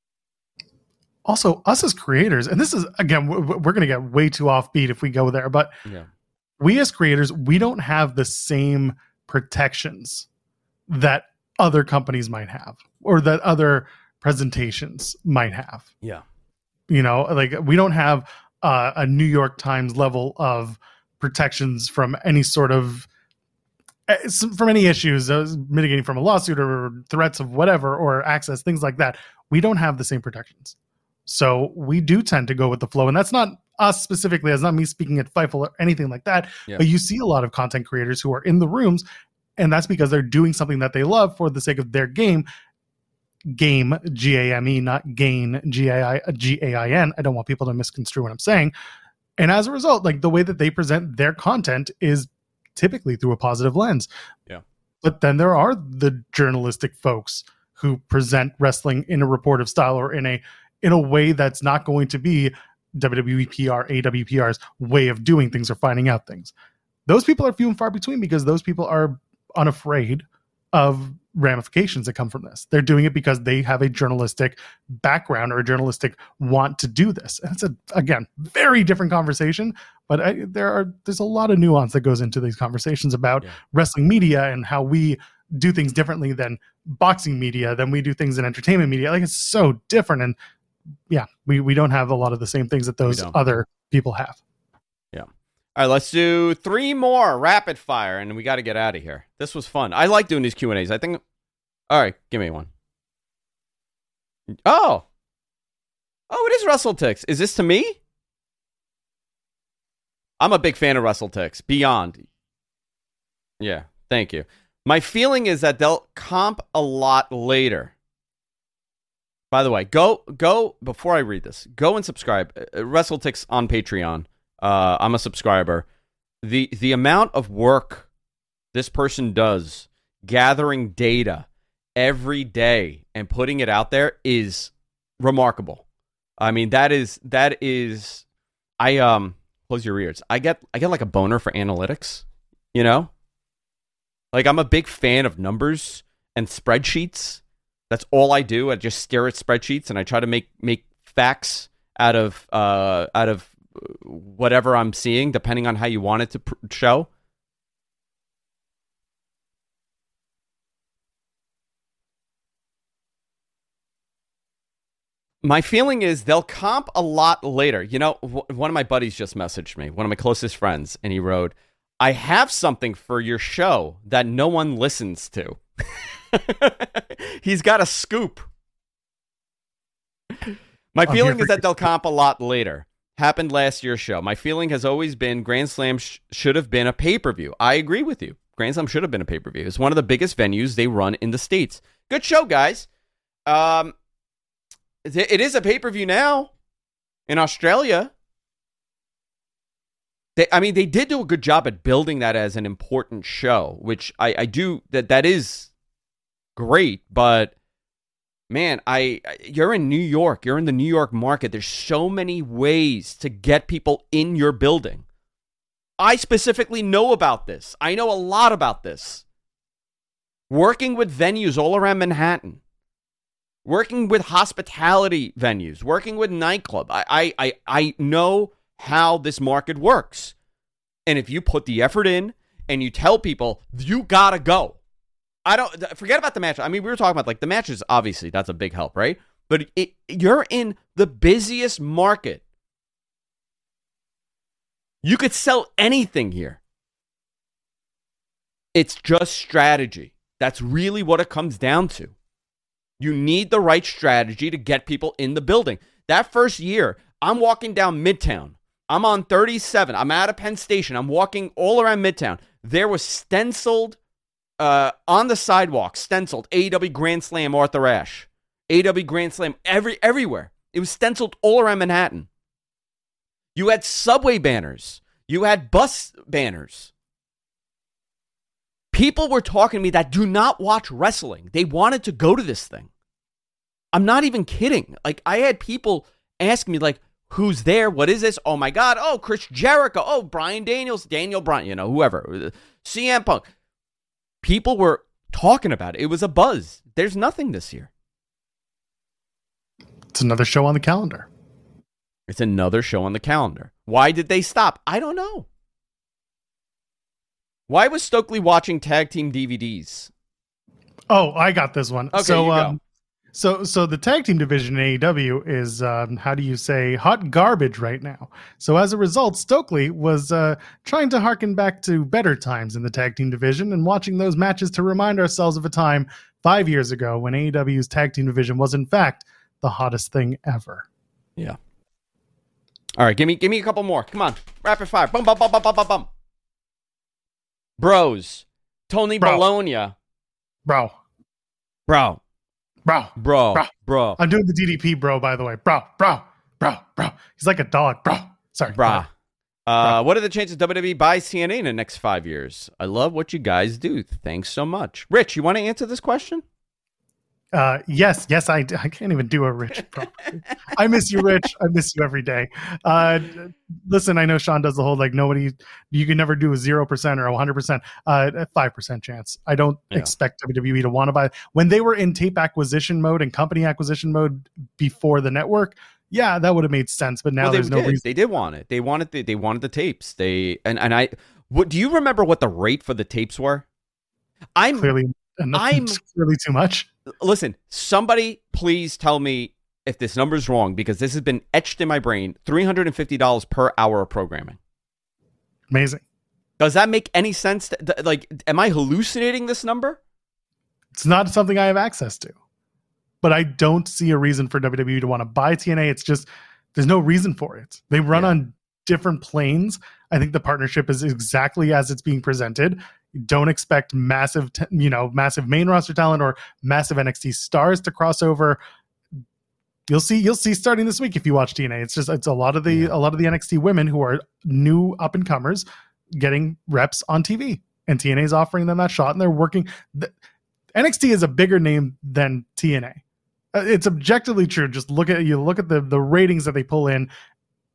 Also, us as creators, and this is, again, we're going to get way too offbeat if we go there, but Yeah. we as creators, we don't have the same protections that other companies might have, or that other presentations might have. Yeah. You know, like we don't have uh, a New York Times level of protections from any sort of, from any issues, uh, mitigating from a lawsuit or threats of whatever, or access, things like that. We don't have the same protections. So we do tend to go with the flow. And that's not us specifically. That's not me speaking at Fightful or anything like that. Yeah. But you see a lot of content creators who are in the rooms, and that's because they're doing something that they love for the sake of their game. Game, G A M E, not gain, G A I, G A I N. I don't want people to misconstrue what I'm saying. And as a result, like the way that they present their content is typically through a positive lens. Yeah. But then there are the journalistic folks who present wrestling in a reportive style, or in a in a way that's not going to be W W E P R, A W P R's way of doing things or finding out things. Those people are few and far between, because those people are unafraid of ramifications that come from this. They're doing it because they have a journalistic background or a journalistic want to do this. And it's a, again, very different conversation, but I, there are, there's a lot of nuance that goes into these conversations about Yeah. wrestling media and how we do things differently than boxing media, than we do things in entertainment media. Like, it's so different. And yeah, we, we don't have a lot of the same things that those don't. other people have. Yeah. All right, let's do three more rapid fire, and we got to get out of here. This was fun. I like doing these Q and A's. I think. All right, give me one. Oh. Oh, it is WrestleTix. Is this to me? I'm a big fan of WrestleTix. Beyond. Yeah, thank you. My feeling is that they'll comp a lot later. By the way, go, go, before I read this, go and subscribe. Uh, WrestleTix on Patreon. Uh, I'm a subscriber. The the amount of work this person does gathering data every day and putting it out there is remarkable. I mean, that is, that is, I, um, close your ears. I get I get like a boner for analytics, you know? Like I'm a big fan of numbers and spreadsheets. That's all I do. I just stare at spreadsheets and I try to make make facts out of uh out of whatever I'm seeing, depending on how you want it to pr- show. My feeling is they'll comp a lot later. You know, w- one of my buddies just messaged me, one of my closest friends, and he wrote, I have something for your show that no one listens to. He's got a scoop. My I'm feeling here is for that they'll comp a lot later. Happened last year's show. My feeling has always been Grand Slam sh- should have been a pay-per-view. I agree with you. Grand Slam should have been a pay-per-view. It's one of the biggest venues they run in the States. Good show, guys. Um... It is a pay-per-view now in Australia. They, I mean, they did do a good job at building that as an important show, which I, I do, that that is great. But, man, I you're in New York. You're in the New York market. There's so many ways to get people in your building. I specifically know about this. I know a lot about this. Working with venues all around Manhattan. Working with hospitality venues, working with nightclub. I, I, I know how this market works. And if you put the effort in and you tell people, you gotta go. I don't, forget about the match. I mean, we were talking about like the matches, obviously, that's a big help, right? But it, you're in the busiest market. You could sell anything here. It's just strategy. That's really what it comes down to. You need the right strategy to get people in the building. That first year, I'm walking down Midtown. I'm on thirty-seven. I'm out of Penn Station. I'm walking all around Midtown. There was stenciled uh, on the sidewalk, stenciled A E W Grand Slam Arthur Ashe. A E W Grand Slam every everywhere. It was stenciled all around Manhattan. You had subway banners. You had bus banners. People were talking to me that do not watch wrestling. They wanted to go to this thing. I'm not even kidding. Like, I had people ask me, like, who's there? What is this? Oh, my God. Oh, Chris Jericho. Oh, Bryan Daniels. Daniel Bryan. You know, whoever. C M Punk. People were talking about it. It was a buzz. There's nothing this year. It's another show on the calendar. It's another show on the calendar. Why did they stop? I don't know. Why was Stokely watching tag team D V Ds? Oh, I got this one. Okay, so, you um, go. so, so the tag team division in A E W is, um, how do you say, hot garbage right now. So as a result, Stokely was uh, trying to harken back to better times in the tag team division and watching those matches to remind ourselves of a time five years ago when A E W's tag team division was, in fact, the hottest thing ever. Yeah. All right, give me, give me a couple more. Come on, rapid fire. Bum, bum, bum, bum, bum, bum, bum. Bros, Tony Bro. Bologna, Bro. bro, Bro. bro, Bro. bro, I'm doing the D D P, bro, by the way. Bro, bro, bro, bro. He's like a dog, bro. Sorry. brah. bro. Uh, what are the chances W W E buys T N A in the next five years? I love what you guys do. Thanks so much. Rich, you want to answer this question? Uh, yes, yes, I, I can't even do a Rich properly. I miss you, Rich. I miss you every day. Uh, listen, I know Sean does the whole like nobody, you can never do a zero percent or a one hundred percent, uh, a five percent chance. I don't Yeah. expect W W E to want to buy. When they were in tape acquisition mode and company acquisition mode before the network, yeah, that would have made sense. But now well, they there's no did. reason. They did want it. They wanted the, they wanted the tapes. They and and I. What do you remember? What the rate for the tapes were? I'm Clearly, enough, I'm- clearly too much. Listen, somebody please tell me if this number is wrong because this has been etched in my brain. three hundred fifty dollars per hour of programming. Amazing. Does that make any sense? To, th- like, am I hallucinating this number? It's not something I have access to, but I don't see a reason for W W E to want to buy T N A. It's just, there's no reason for it. They run Yeah. on different planes. I think the partnership is exactly as it's being presented. You don't expect massive, t- you know, massive main roster talent or massive N X T stars to cross over. You'll see, you'll see starting this week if you watch T N A. It's just, it's a lot of the, Yeah. a lot of the N X T women who are new up and comers getting reps on T V, and T N A is offering them that shot, and they're working. The, N X T is a bigger name than T N A. Uh, It's objectively true. Just look at you look at the the ratings that they pull in.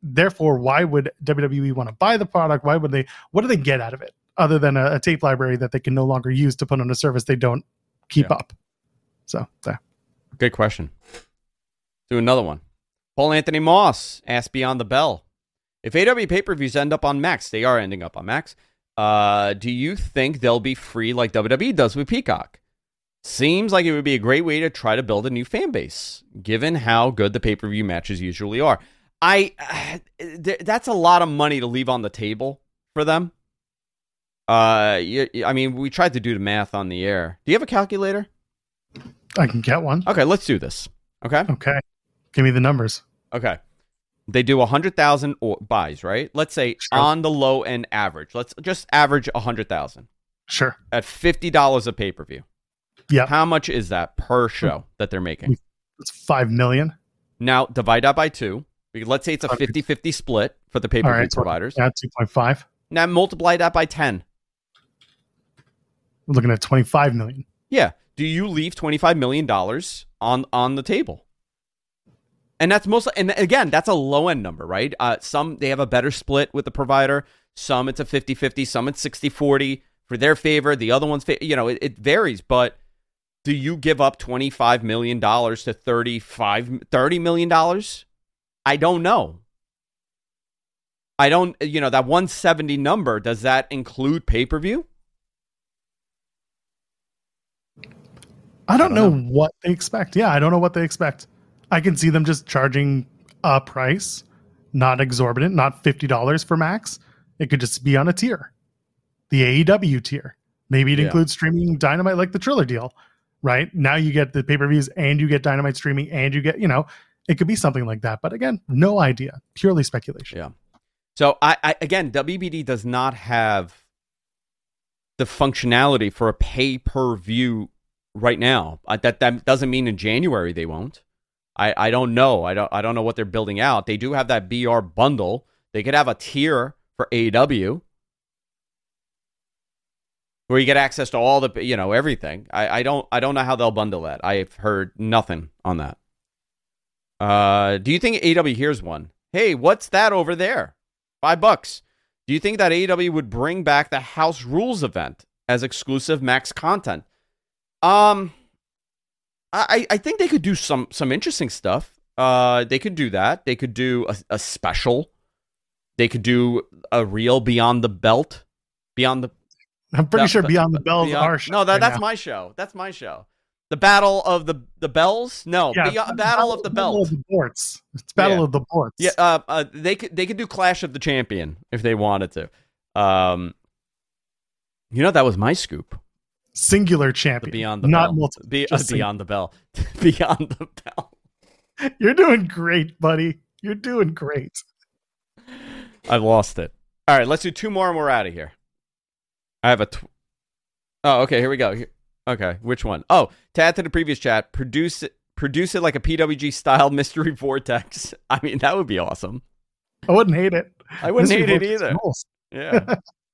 therefore, why would W W E want to buy the product? Why would they? What do they get out of it other than a, a tape library that they can no longer use to put on a service they don't keep Yeah. up? So there. Good question. Do another one. Paul Anthony Moss asked Beyond the Bell, if A E W pay-per-views end up on Max, they are ending up on Max, uh, do you think they'll be free like W W E does with Peacock? Seems like it would be a great way to try to build a new fan base, given how good the pay-per-view matches usually are. I uh, th- That's a lot of money to leave on the table for them. Uh, you, I mean, we tried to do the math on the air. Do you have a calculator? I can get one. Okay, let's do this. Okay? Okay. Give me the numbers. Okay. They do one hundred thousand buys, right? Let's say Sure. on the low end average. Let's just average one hundred thousand Sure. at fifty dollars a pay-per-view. Yeah. How much is that per show that they're making? It's five million. Now, divide that by two. Because let's say it's a fifty-fifty split for the pay-per-view All right, so providers. yeah, two point five. Now, multiply that by ten. We're looking at twenty-five million. Yeah. Do you leave twenty-five million dollars on, on the table? And that's mostly, and again, that's a low end number, right? Uh, some, they have a better split with the provider. Some it's a fifty-fifty. Some it's sixty-forty for their favor. The other one's, fa- you know, it, it varies. But do you give up twenty-five million dollars to thirty-five, thirty million dollars? I don't know. I don't, you know, that one hundred seventy number, does that include pay-per-view? I don't, I don't know, know. what they expect. Yeah, I don't know what they expect. I can see them just charging a price, not exorbitant, not fifty dollars for Max. It could just be on a tier, the A E W tier. Maybe it Yeah. includes streaming Dynamite like the Triller deal, right? Now you get the pay-per-views and you get Dynamite streaming and you get, you know, it could be something like that. But again, no idea. Purely speculation. Yeah. So, I, I again, W B D does not have the functionality for a pay-per-view right now. I, that that doesn't mean in January they won't. I, I don't know. I don't I don't know what they're building out. They do have that B R bundle. They could have a tier for A E W where you get access to all the, you know, everything. I, I don't I don't know how they'll bundle that. I've heard nothing on that. Uh, do you think A E W here's one? Hey, what's that over there? Five bucks. Do you think that A E W would bring back the House Rules event as exclusive Max content? Um, I I think they could do some some interesting stuff. Uh, they could do that. They could do a, a special. They could do a real Beyond the Belt, Beyond the. I'm pretty That- sure Beyond the Bells Beyond- are show No, that, right that's now. my show. That's my show. The Battle of the the Bells. No, Yeah, Beyond, Battle of the Battle Belt. of the Borts. It's Battle Yeah. of the Borts. Yeah, uh, uh, they could they could do Clash of the Champion if they wanted to. Um, you know, that was my scoop. Singular The champion. Beyond the not Bell. multiple. Be, uh, just sing- Beyond the Bell. Beyond the Bell. You're doing great, buddy. You're doing great. I lost it. All right, let's do two more and we're out of here. I have a. Tw- oh, okay. Here we go. Here- okay, which one? Oh, to add to the previous chat, produce it. Produce it like a P W G style mystery vortex. I mean, that would be awesome. I wouldn't hate it. I wouldn't Mystery hate it Vortex either. rules. Yeah.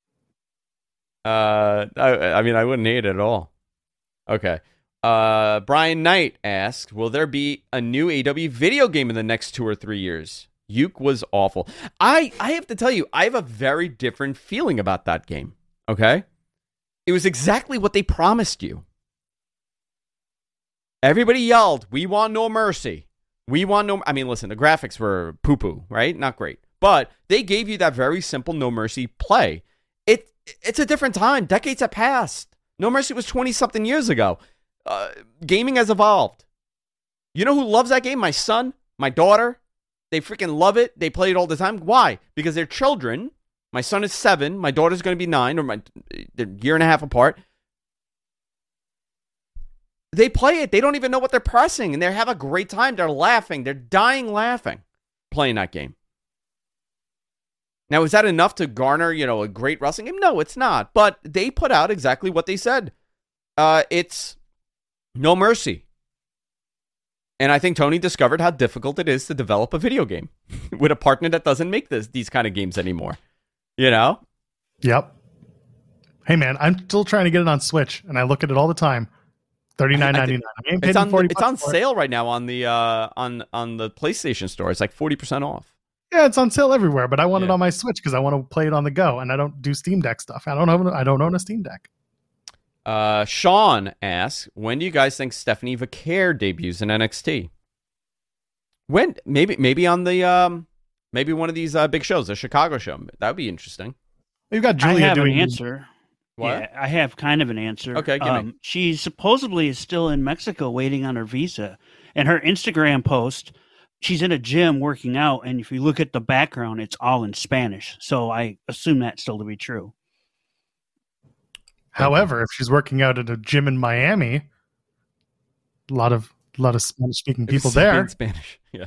uh, I, I mean, I wouldn't hate it at all. Okay. Uh, Brian Knight asked, will there be a new A E W video game in the next two or three years? Uke was awful. I, I have to tell you, I have a very different feeling about that game. Okay? It was exactly what they promised you. Everybody yelled, we want No Mercy. We want no... I mean, listen, the graphics were poo-poo, right? Not great. But they gave you that very simple No Mercy play. It It's a different time. Decades have passed. No Mercy was twenty-something years ago. Uh, gaming has evolved. You know who loves that game? My son, my daughter. They freaking love it. They play it all the time. Why? Because they're children. My son is seven. My daughter's going to be nine, or my they're a year and a half apart. They play it. They don't even know what they're pressing, and they have a great time. They're laughing. They're dying laughing playing that game. Now, is that enough to garner, you know, a great wrestling game? No, it's not. But they put out exactly what they said. Uh, it's No Mercy. And I think Tony discovered how difficult it is to develop a video game with a partner that doesn't make this these kind of games anymore. You know? Yep. Hey, man, I'm still trying to get it on Switch, and I look at it all the time. thirty-nine ninety-nine. I ain't It's paying on forty it's on bucks for it. sale right now on the uh, on on the PlayStation Store. It's like forty percent off. Yeah, it's on sale everywhere, but I want Yeah. it on my Switch because I want to play it on the go, and I don't do Steam Deck stuff. I don't own. I don't own a Steam Deck. Uh, Sean asks, when do you guys think Stephanie Vaquer debuts in N X T? When? Maybe maybe on the um maybe one of these uh, big shows, the Chicago show. That would be interesting. You've got I Julia have doing an answer. What? Yeah, I have kind of an answer. Okay, give me. um, She supposedly is still in Mexico waiting on her visa. And her Instagram post, she's in a gym working out. And if you look at the background, it's all in Spanish. So I assume that still to be true. However, if she's working out at a gym in Miami, a lot of a lot of Spanish speaking people Speaking there. Spanish. Yeah.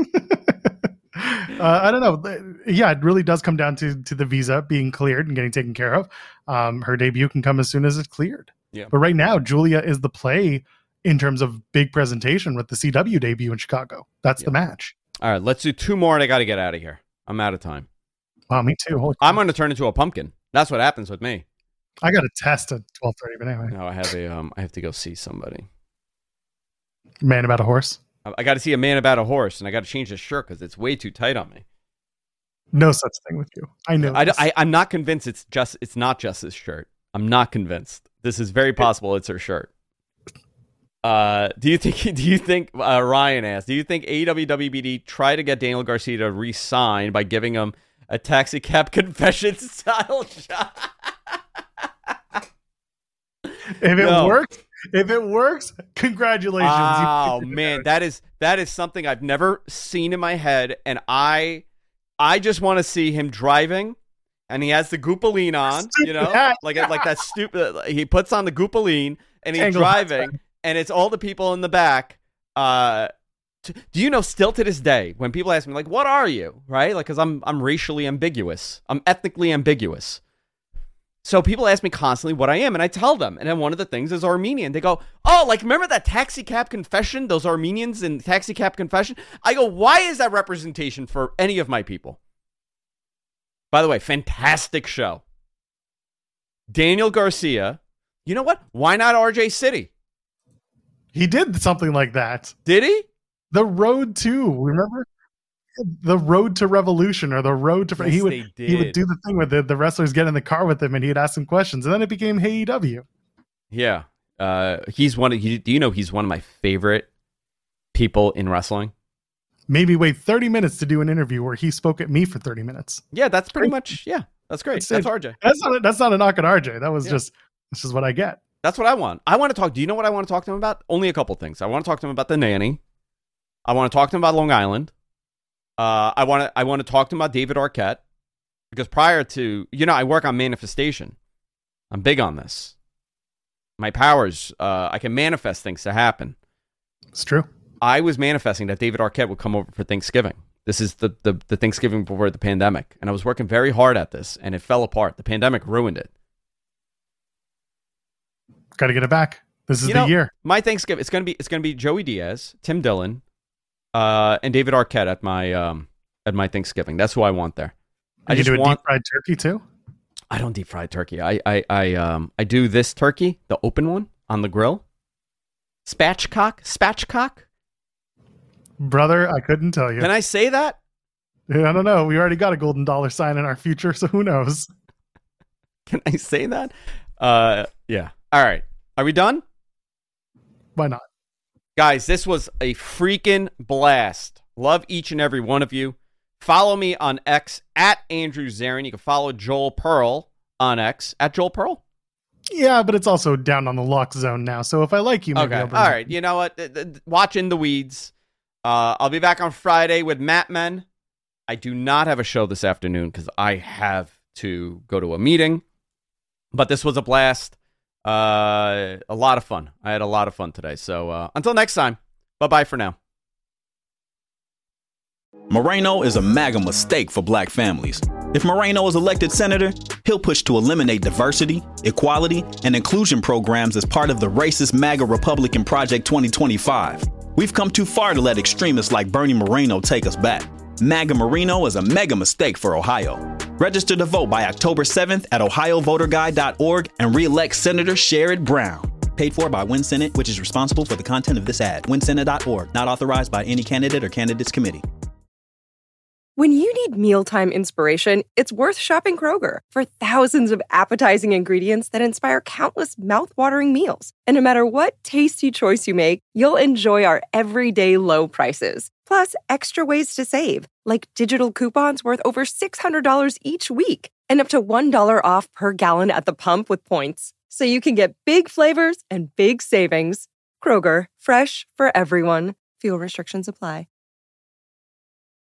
uh, I don't know. Yeah, it really does come down to to the visa being cleared and getting taken care of. Um, her debut can come as soon as it's cleared. Yeah. But right now, Julia is the play in terms of big presentation with the C W debut in Chicago. That's Yeah. the match. All right, let's do two more and I got to get out of here. I'm out of time. Wow, me too. Holy I'm going to turn into a pumpkin. That's what happens with me. I got a test at twelve thirty, but anyway. No, I have a um I have to go see somebody. Man about a horse. I, I got to see a man about a horse and I got to change this shirt cuz it's way too tight on me. No such thing with you. I know. I, this. I I'm not convinced it's just it's not just his shirt. I'm not convinced. This is very possible it's her shirt. Uh, do you think? Do you think? Uh, Ryan asked. Do you think A E W W B D try to get Daniel Garcia to re-sign by giving him a taxi cab confession style shot? If it No. works, if it works, congratulations. You Oh figured it man, out. that is that is something I've never seen in my head, and I I just want to see him driving, and he has the Goopaline on, you know, Stupid hat. like like that stupid. He puts on the Goopaline, and he's Tangle hat's driving, and it's all the people in the back. Uh, t- do you know? Still to this day, when people ask me like, "What are you?" Right? Like, because I'm I'm racially ambiguous, I'm ethnically ambiguous. So people ask me constantly what I am, and I tell them. And then one of the things is Armenian. They go, oh, like, remember that Taxi Cab Confession? Those Armenians in Taxi Cab Confession? I go, why is that representation for any of my people? By the way, fantastic show. Daniel Garcia. You know what? Why not R J City? He did something like that. Did he? The Road to, remember? The Road to Revolution or the Road to Yes, he would they he would did. do the thing where the, the wrestlers get in the car with him and he'd ask them questions and then it became Hey E W. Yeah. Uh, he's one of, he, do you know he's one of my favorite people in wrestling? Maybe wait thirty minutes to do an interview where he spoke at me for thirty minutes. Yeah, that's pretty much, yeah, that's great. That's That's it. R J. That's not a, that's not a knock at R J. That was Yeah. just this is what I get. That's what I want. I want to talk. Do you know what I want to talk to him about? Only a couple things. I want to talk to him about the nanny. I want to talk to him about Long Island. Uh, I want to. I want to talk to him about David Arquette because prior to, you know, I work on manifestation. I'm big on this. My powers. Uh, I can manifest things to happen. It's true. I was manifesting that David Arquette would come over for Thanksgiving. This is the the, the Thanksgiving before the pandemic, and I was working very hard at this, and it fell apart. The pandemic ruined it. Got to get it back. This is You the know, year. My Thanksgiving, it's gonna be it's gonna be Joey Diaz, Tim Dillon, uh, and David Arquette at my um at my Thanksgiving. That's who I want there. I You just do a want. deep fried turkey too. I don't deep fry turkey. I I I um I do this turkey, the open one on the grill. Spatchcock, spatchcock. Brother, I couldn't tell you. Can I say that? I don't know. We already got a golden dollar sign in our future, so who knows? Can I say that? Uh, yeah. All right. Are we done? Why not? Guys, this was a freaking blast. Love each and every one of you. Follow me on X at Andrew Zarin. You can follow Joel Pearl on X at Joel Pearl. Yeah, but it's also down on the lock zone now. So if I like you, maybe Okay. I'll All bring it. right. You know what? Th- th- Watch In the Weeds. Uh, I'll be back on Friday with Matt Men. I do not have a show this afternoon because I have to go to a meeting. But this was a blast. Uh, a lot of fun. I had a lot of fun today. So uh, until next time, bye-bye for now. Moreno is a MAGA mistake for black families. If Moreno is elected senator, he'll push to eliminate diversity, equality, and inclusion programs as part of the racist MAGA Republican Project twenty twenty-five. We've come too far to let extremists like Bernie Moreno take us back. MAGA Moreno is a mega mistake for Ohio. Register to vote by October seventh at ohio voter guide dot org and re-elect Senator Sherrod Brown. Paid for by Win Senate, which is responsible for the content of this ad. win senate dot org, not authorized by any candidate or candidates committee. When you need mealtime inspiration, it's worth shopping Kroger for thousands of appetizing ingredients that inspire countless mouth-watering meals. And no matter what tasty choice you make, you'll enjoy our everyday low prices. Plus, extra ways to save, like digital coupons worth over six hundred dollars each week and up to one dollar off per gallon at the pump with points. So you can get big flavors and big savings. Kroger, fresh for everyone. Fuel restrictions apply.